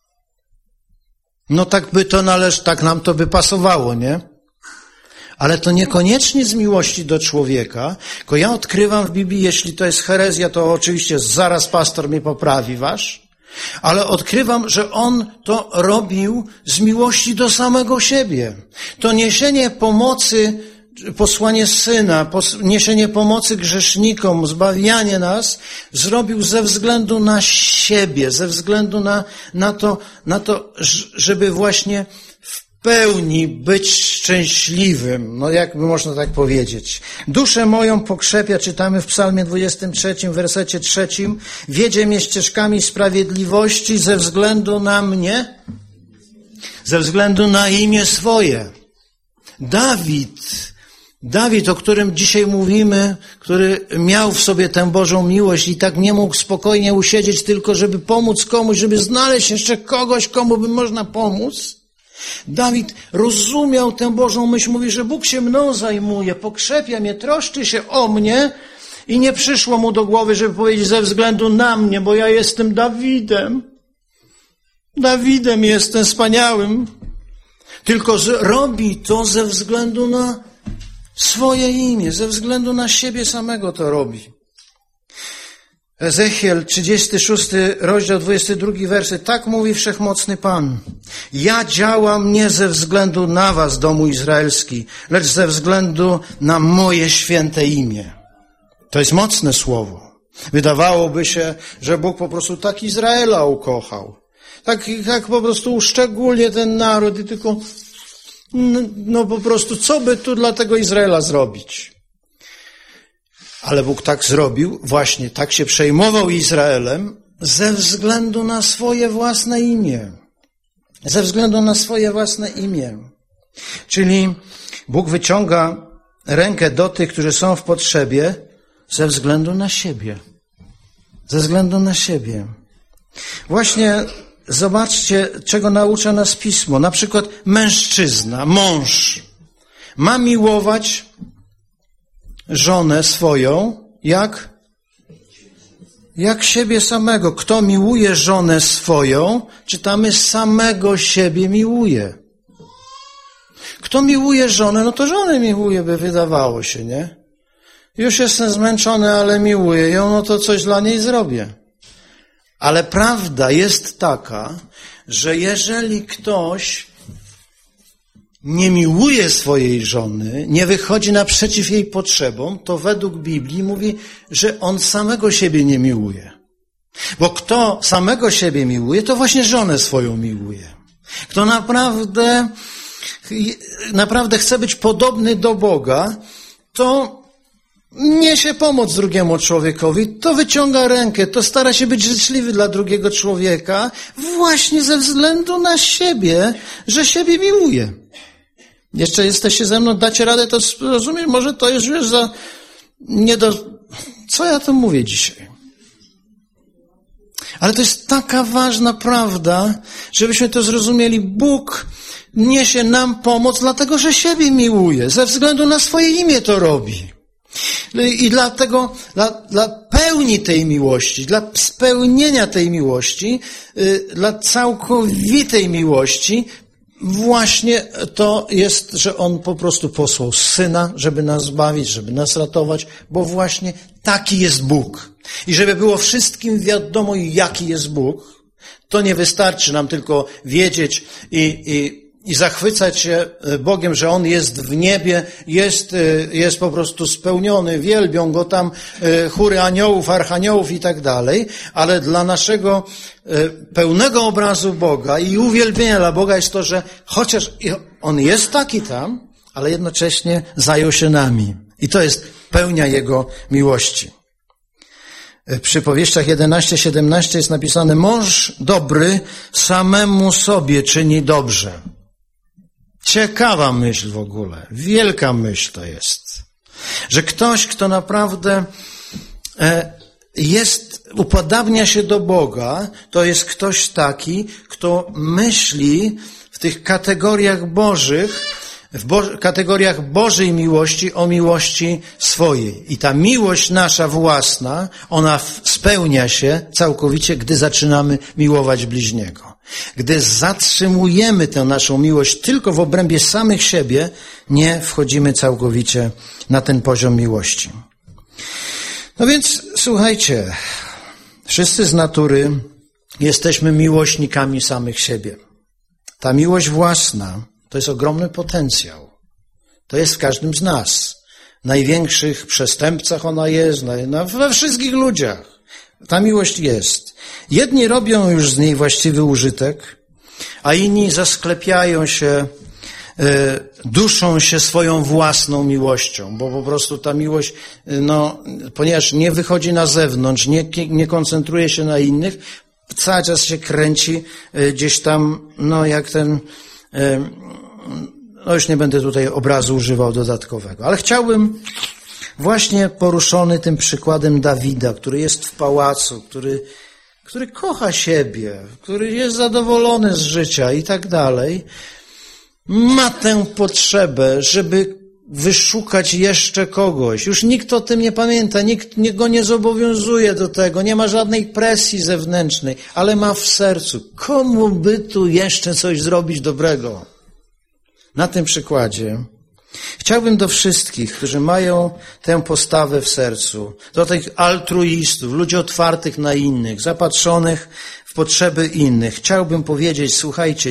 No tak tak nam to by pasowało, nie? Ale to niekoniecznie z miłości do człowieka, tylko ja odkrywam w Biblii, jeśli to jest herezja, to oczywiście zaraz pastor mnie poprawi ale odkrywam, że On to robił z miłości do samego siebie. To niesienie pomocy, posłanie Syna, niesienie pomocy grzesznikom, zbawianie nas zrobił ze względu na siebie, ze względu na to, żeby właśnie w pełni być szczęśliwym. No jakby można tak powiedzieć. Duszę moją pokrzepia, czytamy w Psalmie 23, wersecie 3. Wiedzie mnie ścieżkami sprawiedliwości ze względu na mnie, ze względu na imię swoje. Dawid, o którym dzisiaj mówimy, który miał w sobie tę Bożą miłość i tak nie mógł spokojnie usiedzieć tylko, żeby pomóc komuś, żeby znaleźć jeszcze kogoś, komu by można pomóc. Dawid rozumiał tę Bożą myśl, mówi, że Bóg się mną zajmuje, pokrzepia mnie, troszczy się o mnie i nie przyszło mu do głowy, żeby powiedzieć ze względu na mnie, bo ja jestem Dawidem. Dawidem jestem wspaniałym. Tylko robi to ze względu na swoje imię, ze względu na siebie samego to robi. Ezechiel, 36 rozdział, 22 werset. Tak mówi Wszechmocny Pan. Ja działam nie ze względu na was, domu izraelski, lecz ze względu na moje święte imię. To jest mocne słowo. Wydawałoby się, że Bóg po prostu tak Izraela ukochał. tak po prostu uszczególnie ten naród i tylko, no po prostu, co by tu dla tego Izraela zrobić? Ale Bóg tak zrobił, właśnie tak się przejmował Izraelem ze względu na swoje własne imię. Ze względu na swoje własne imię. Czyli Bóg wyciąga rękę do tych, którzy są w potrzebie ze względu na siebie. Ze względu na siebie. Właśnie zobaczcie, czego naucza nas Pismo. Na przykład mężczyzna, mąż ma miłować żonę swoją jak siebie samego. Kto miłuje żonę swoją, czytamy, samego siebie miłuje. Kto miłuje żonę, no to żonę miłuje, by wydawało się, nie? Już jestem zmęczony, ale miłuję ją, no to coś dla niej zrobię. Ale prawda jest taka, że jeżeli ktoś nie miłuje swojej żony, nie wychodzi naprzeciw jej potrzebom, to według Biblii mówi, że on samego siebie nie miłuje. Bo kto samego siebie miłuje, to właśnie żonę swoją miłuje. Kto naprawdę chce być podobny do Boga, to niesie pomoc drugiemu człowiekowi, to wyciąga rękę, to stara się być życzliwy dla drugiego człowieka właśnie ze względu na siebie, że siebie miłuje. Jeszcze jesteście ze mną, dacie radę to zrozumieć? Może to jest już za Co ja tu mówię dzisiaj? Ale to jest taka ważna prawda, żebyśmy to zrozumieli. Bóg niesie nam pomoc, dlatego że siebie miłuje. Ze względu na swoje imię to robi. I dlatego dla pełni tej miłości, dla spełnienia tej miłości, dla całkowitej miłości, właśnie to jest, że On po prostu posłał Syna, żeby nas zbawić, żeby nas ratować, bo właśnie taki jest Bóg. I żeby było wszystkim wiadomo, jaki jest Bóg, to nie wystarczy nam tylko wiedzieć i zachwycać się Bogiem, że On jest w niebie, jest po prostu spełniony, wielbią Go tam chóry aniołów, archaniołów i tak dalej, ale dla naszego pełnego obrazu Boga i uwielbienia dla Boga jest to, że chociaż On jest taki tam, ale jednocześnie zajął się nami. I to jest pełnia Jego miłości. W Przypowieściach 11:17 jest napisane: mąż dobry samemu sobie czyni dobrze. Ciekawa myśl w ogóle, wielka myśl to jest, że ktoś, kto naprawdę upodabnia się do Boga, to jest ktoś taki, kto myśli w tych kategoriach bożych, kategoriach Bożej miłości, o miłości swojej. I ta miłość nasza własna, ona spełnia się całkowicie, gdy zaczynamy miłować bliźniego. Gdy zatrzymujemy tę naszą miłość tylko w obrębie samych siebie, nie wchodzimy całkowicie na ten poziom miłości. No więc słuchajcie, wszyscy z natury jesteśmy miłośnikami samych siebie. Ta miłość własna to jest ogromny potencjał. To jest w każdym z nas. W największych przestępcach ona jest, we wszystkich ludziach. Ta miłość jest. Jedni robią już z niej właściwy użytek, a inni zasklepiają się, duszą się swoją własną miłością, bo po prostu ta miłość, ponieważ nie wychodzi na zewnątrz, nie koncentruje się na innych, cały czas się kręci gdzieś tam, jak ten, już nie będę tutaj obrazu używał dodatkowego, ale chciałbym właśnie poruszony tym przykładem Dawida, który jest w pałacu, który kocha siebie, który jest zadowolony z życia i tak dalej, ma tę potrzebę, żeby wyszukać jeszcze kogoś. Już nikt o tym nie pamięta, nikt go nie zobowiązuje do tego, nie ma żadnej presji zewnętrznej, ale ma w sercu, komu by tu jeszcze coś zrobić dobrego. Na tym przykładzie chciałbym do wszystkich, którzy mają tę postawę w sercu, do tych altruistów, ludzi otwartych na innych, zapatrzonych w potrzeby innych, chciałbym powiedzieć: słuchajcie,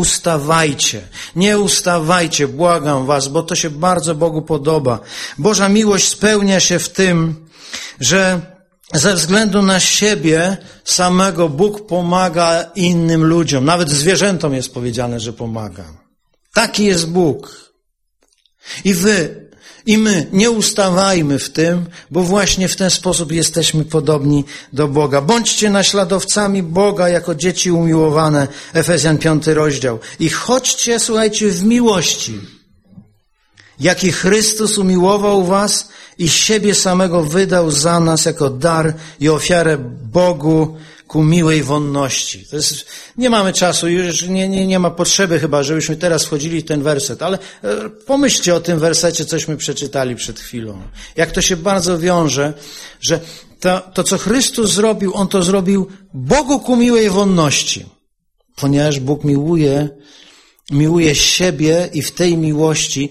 nie ustawajcie, błagam was, bo to się bardzo Bogu podoba. Boża miłość spełnia się w tym, że ze względu na siebie samego Bóg pomaga innym ludziom. Nawet zwierzętom jest powiedziane, że pomaga. Taki jest Bóg. I wy, i my nie ustawajmy w tym, bo właśnie w ten sposób jesteśmy podobni do Boga. Bądźcie naśladowcami Boga jako dzieci umiłowane. Efezjan 5 rozdział. I chodźcie, słuchajcie, w miłości. Jaki Chrystus umiłował was i siebie samego wydał za nas jako dar i ofiarę Bogu ku miłej wonności. To jest, nie mamy czasu, już nie ma potrzeby chyba, żebyśmy teraz wchodzili w ten werset, ale pomyślcie o tym wersecie, cośmy przeczytali przed chwilą. Jak to się bardzo wiąże, że to co Chrystus zrobił, On to zrobił Bogu ku miłej wonności. Ponieważ Bóg miłuje siebie i w tej miłości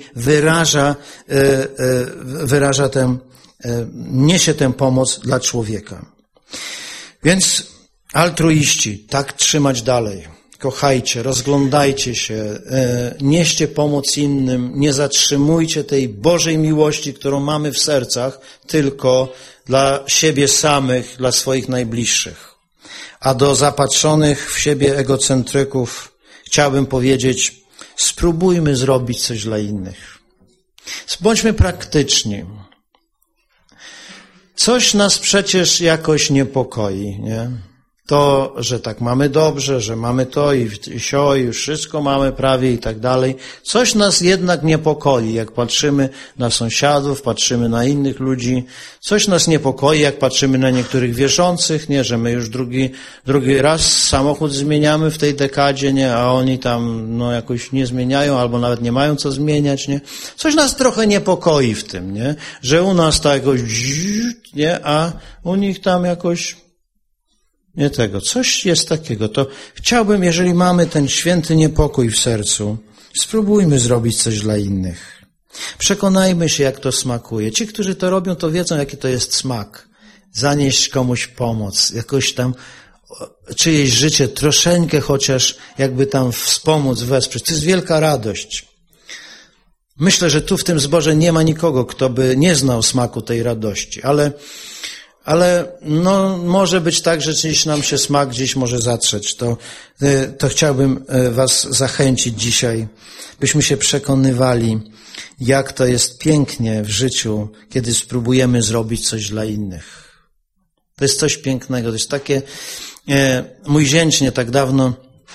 niesie tę pomoc dla człowieka. Więc altruiści, tak trzymać dalej. Kochajcie, rozglądajcie się, nieście pomoc innym, nie zatrzymujcie tej Bożej miłości, którą mamy w sercach, tylko dla siebie samych, dla swoich najbliższych. A do zapatrzonych w siebie egocentryków chciałbym powiedzieć, spróbujmy zrobić coś dla innych. Bądźmy praktyczni. Coś nas przecież jakoś niepokoi, nie? To, że tak mamy dobrze, że mamy to i sio, i już wszystko mamy prawie i tak dalej. Coś nas jednak niepokoi, jak patrzymy na sąsiadów, patrzymy na innych ludzi. Coś nas niepokoi, jak patrzymy na niektórych wierzących, nie, że my już drugi raz samochód zmieniamy w tej dekadzie, nie, a oni tam, jakoś nie zmieniają, albo nawet nie mają co zmieniać, nie. Coś nas trochę niepokoi w tym, nie, że u nas to jakoś, nie, a u nich tam jakoś nie tego. Coś jest takiego. To chciałbym, jeżeli mamy ten święty niepokój w sercu, spróbujmy zrobić coś dla innych. Przekonajmy się, jak to smakuje. Ci, którzy to robią, to wiedzą, jaki to jest smak. Zanieść komuś pomoc, jakoś tam czyjeś życie, troszeczkę chociaż jakby tam wspomóc, wesprzeć. To jest wielka radość. Myślę, że tu w tym zborze nie ma nikogo, kto by nie znał smaku tej radości, ale może być tak, że gdzieś nam się smak gdzieś może zatrzeć. To chciałbym was zachęcić dzisiaj, byśmy się przekonywali, jak to jest pięknie w życiu, kiedy spróbujemy zrobić coś dla innych. To jest coś pięknego. To jest takie, mój zięć nie tak dawno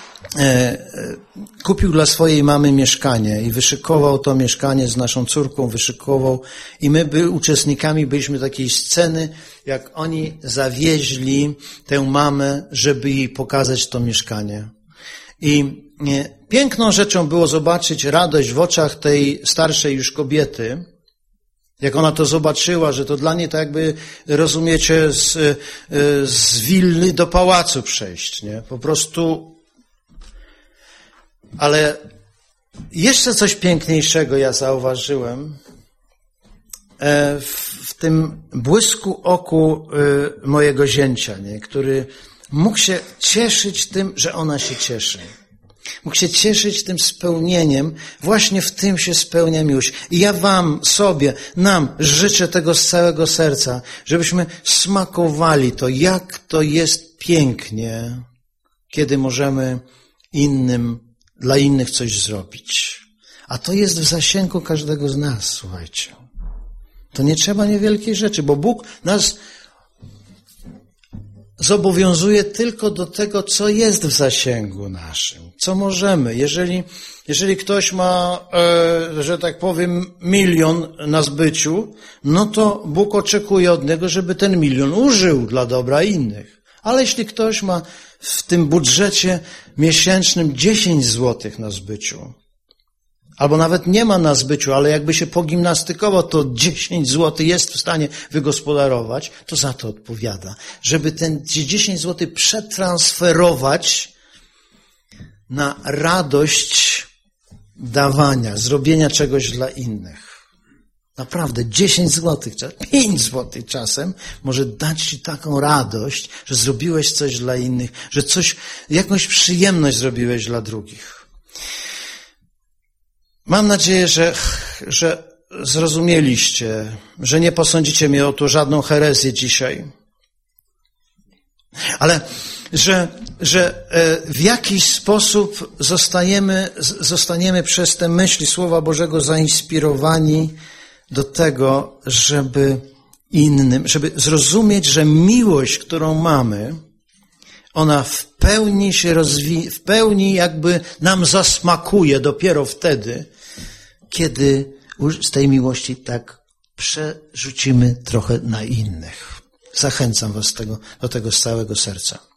kupił dla swojej mamy mieszkanie i wyszykował to mieszkanie z naszą córką, wyszykował i my uczestnikami byliśmy takiej sceny, jak oni zawieźli tę mamę, żeby jej pokazać to mieszkanie. I piękną rzeczą było zobaczyć radość w oczach tej starszej już kobiety, jak ona to zobaczyła, że to dla niej to jakby, rozumiecie, z willi do pałacu przejść, nie? Po prostu. Ale jeszcze coś piękniejszego ja zauważyłem w tym błysku oku mojego zięcia, nie? Który mógł się cieszyć tym, że ona się cieszy. Mógł się cieszyć tym spełnieniem. Właśnie w tym się spełnia miłość. I ja nam życzę tego z całego serca, żebyśmy smakowali to, jak to jest pięknie, kiedy możemy dla innych coś zrobić. A to jest w zasięgu każdego z nas, słuchajcie. To nie trzeba niewielkiej rzeczy, bo Bóg nas zobowiązuje tylko do tego, co jest w zasięgu naszym, co możemy. Jeżeli ktoś ma, że tak powiem, 1 000 000 na zbyciu, no to Bóg oczekuje od niego, żeby ten 1 000 000 użył dla dobra innych. Ale jeśli ktoś ma w tym budżecie miesięcznym 10 zł na zbyciu, albo nawet nie ma na zbyciu, ale jakby się pogimnastykował, to 10 zł jest w stanie wygospodarować, to za to odpowiada. Żeby ten 10 zł przetransferować na radość dawania, zrobienia czegoś dla innych. Naprawdę 10 zł, 5 zł czasem może dać ci taką radość, że zrobiłeś coś dla innych, że jakąś przyjemność zrobiłeś dla drugich. Mam nadzieję, że zrozumieliście, że nie posądzicie mnie o tu żadną herezję dzisiaj, Ale że w jakiś sposób zostaniemy przez te myśli Słowa Bożego zainspirowani do tego, żeby zrozumieć, że miłość, którą mamy, ona w pełni się rozwija, w pełni jakby nam zasmakuje dopiero wtedy, kiedy z tej miłości tak przerzucimy trochę na innych. Zachęcam was do tego z całego serca.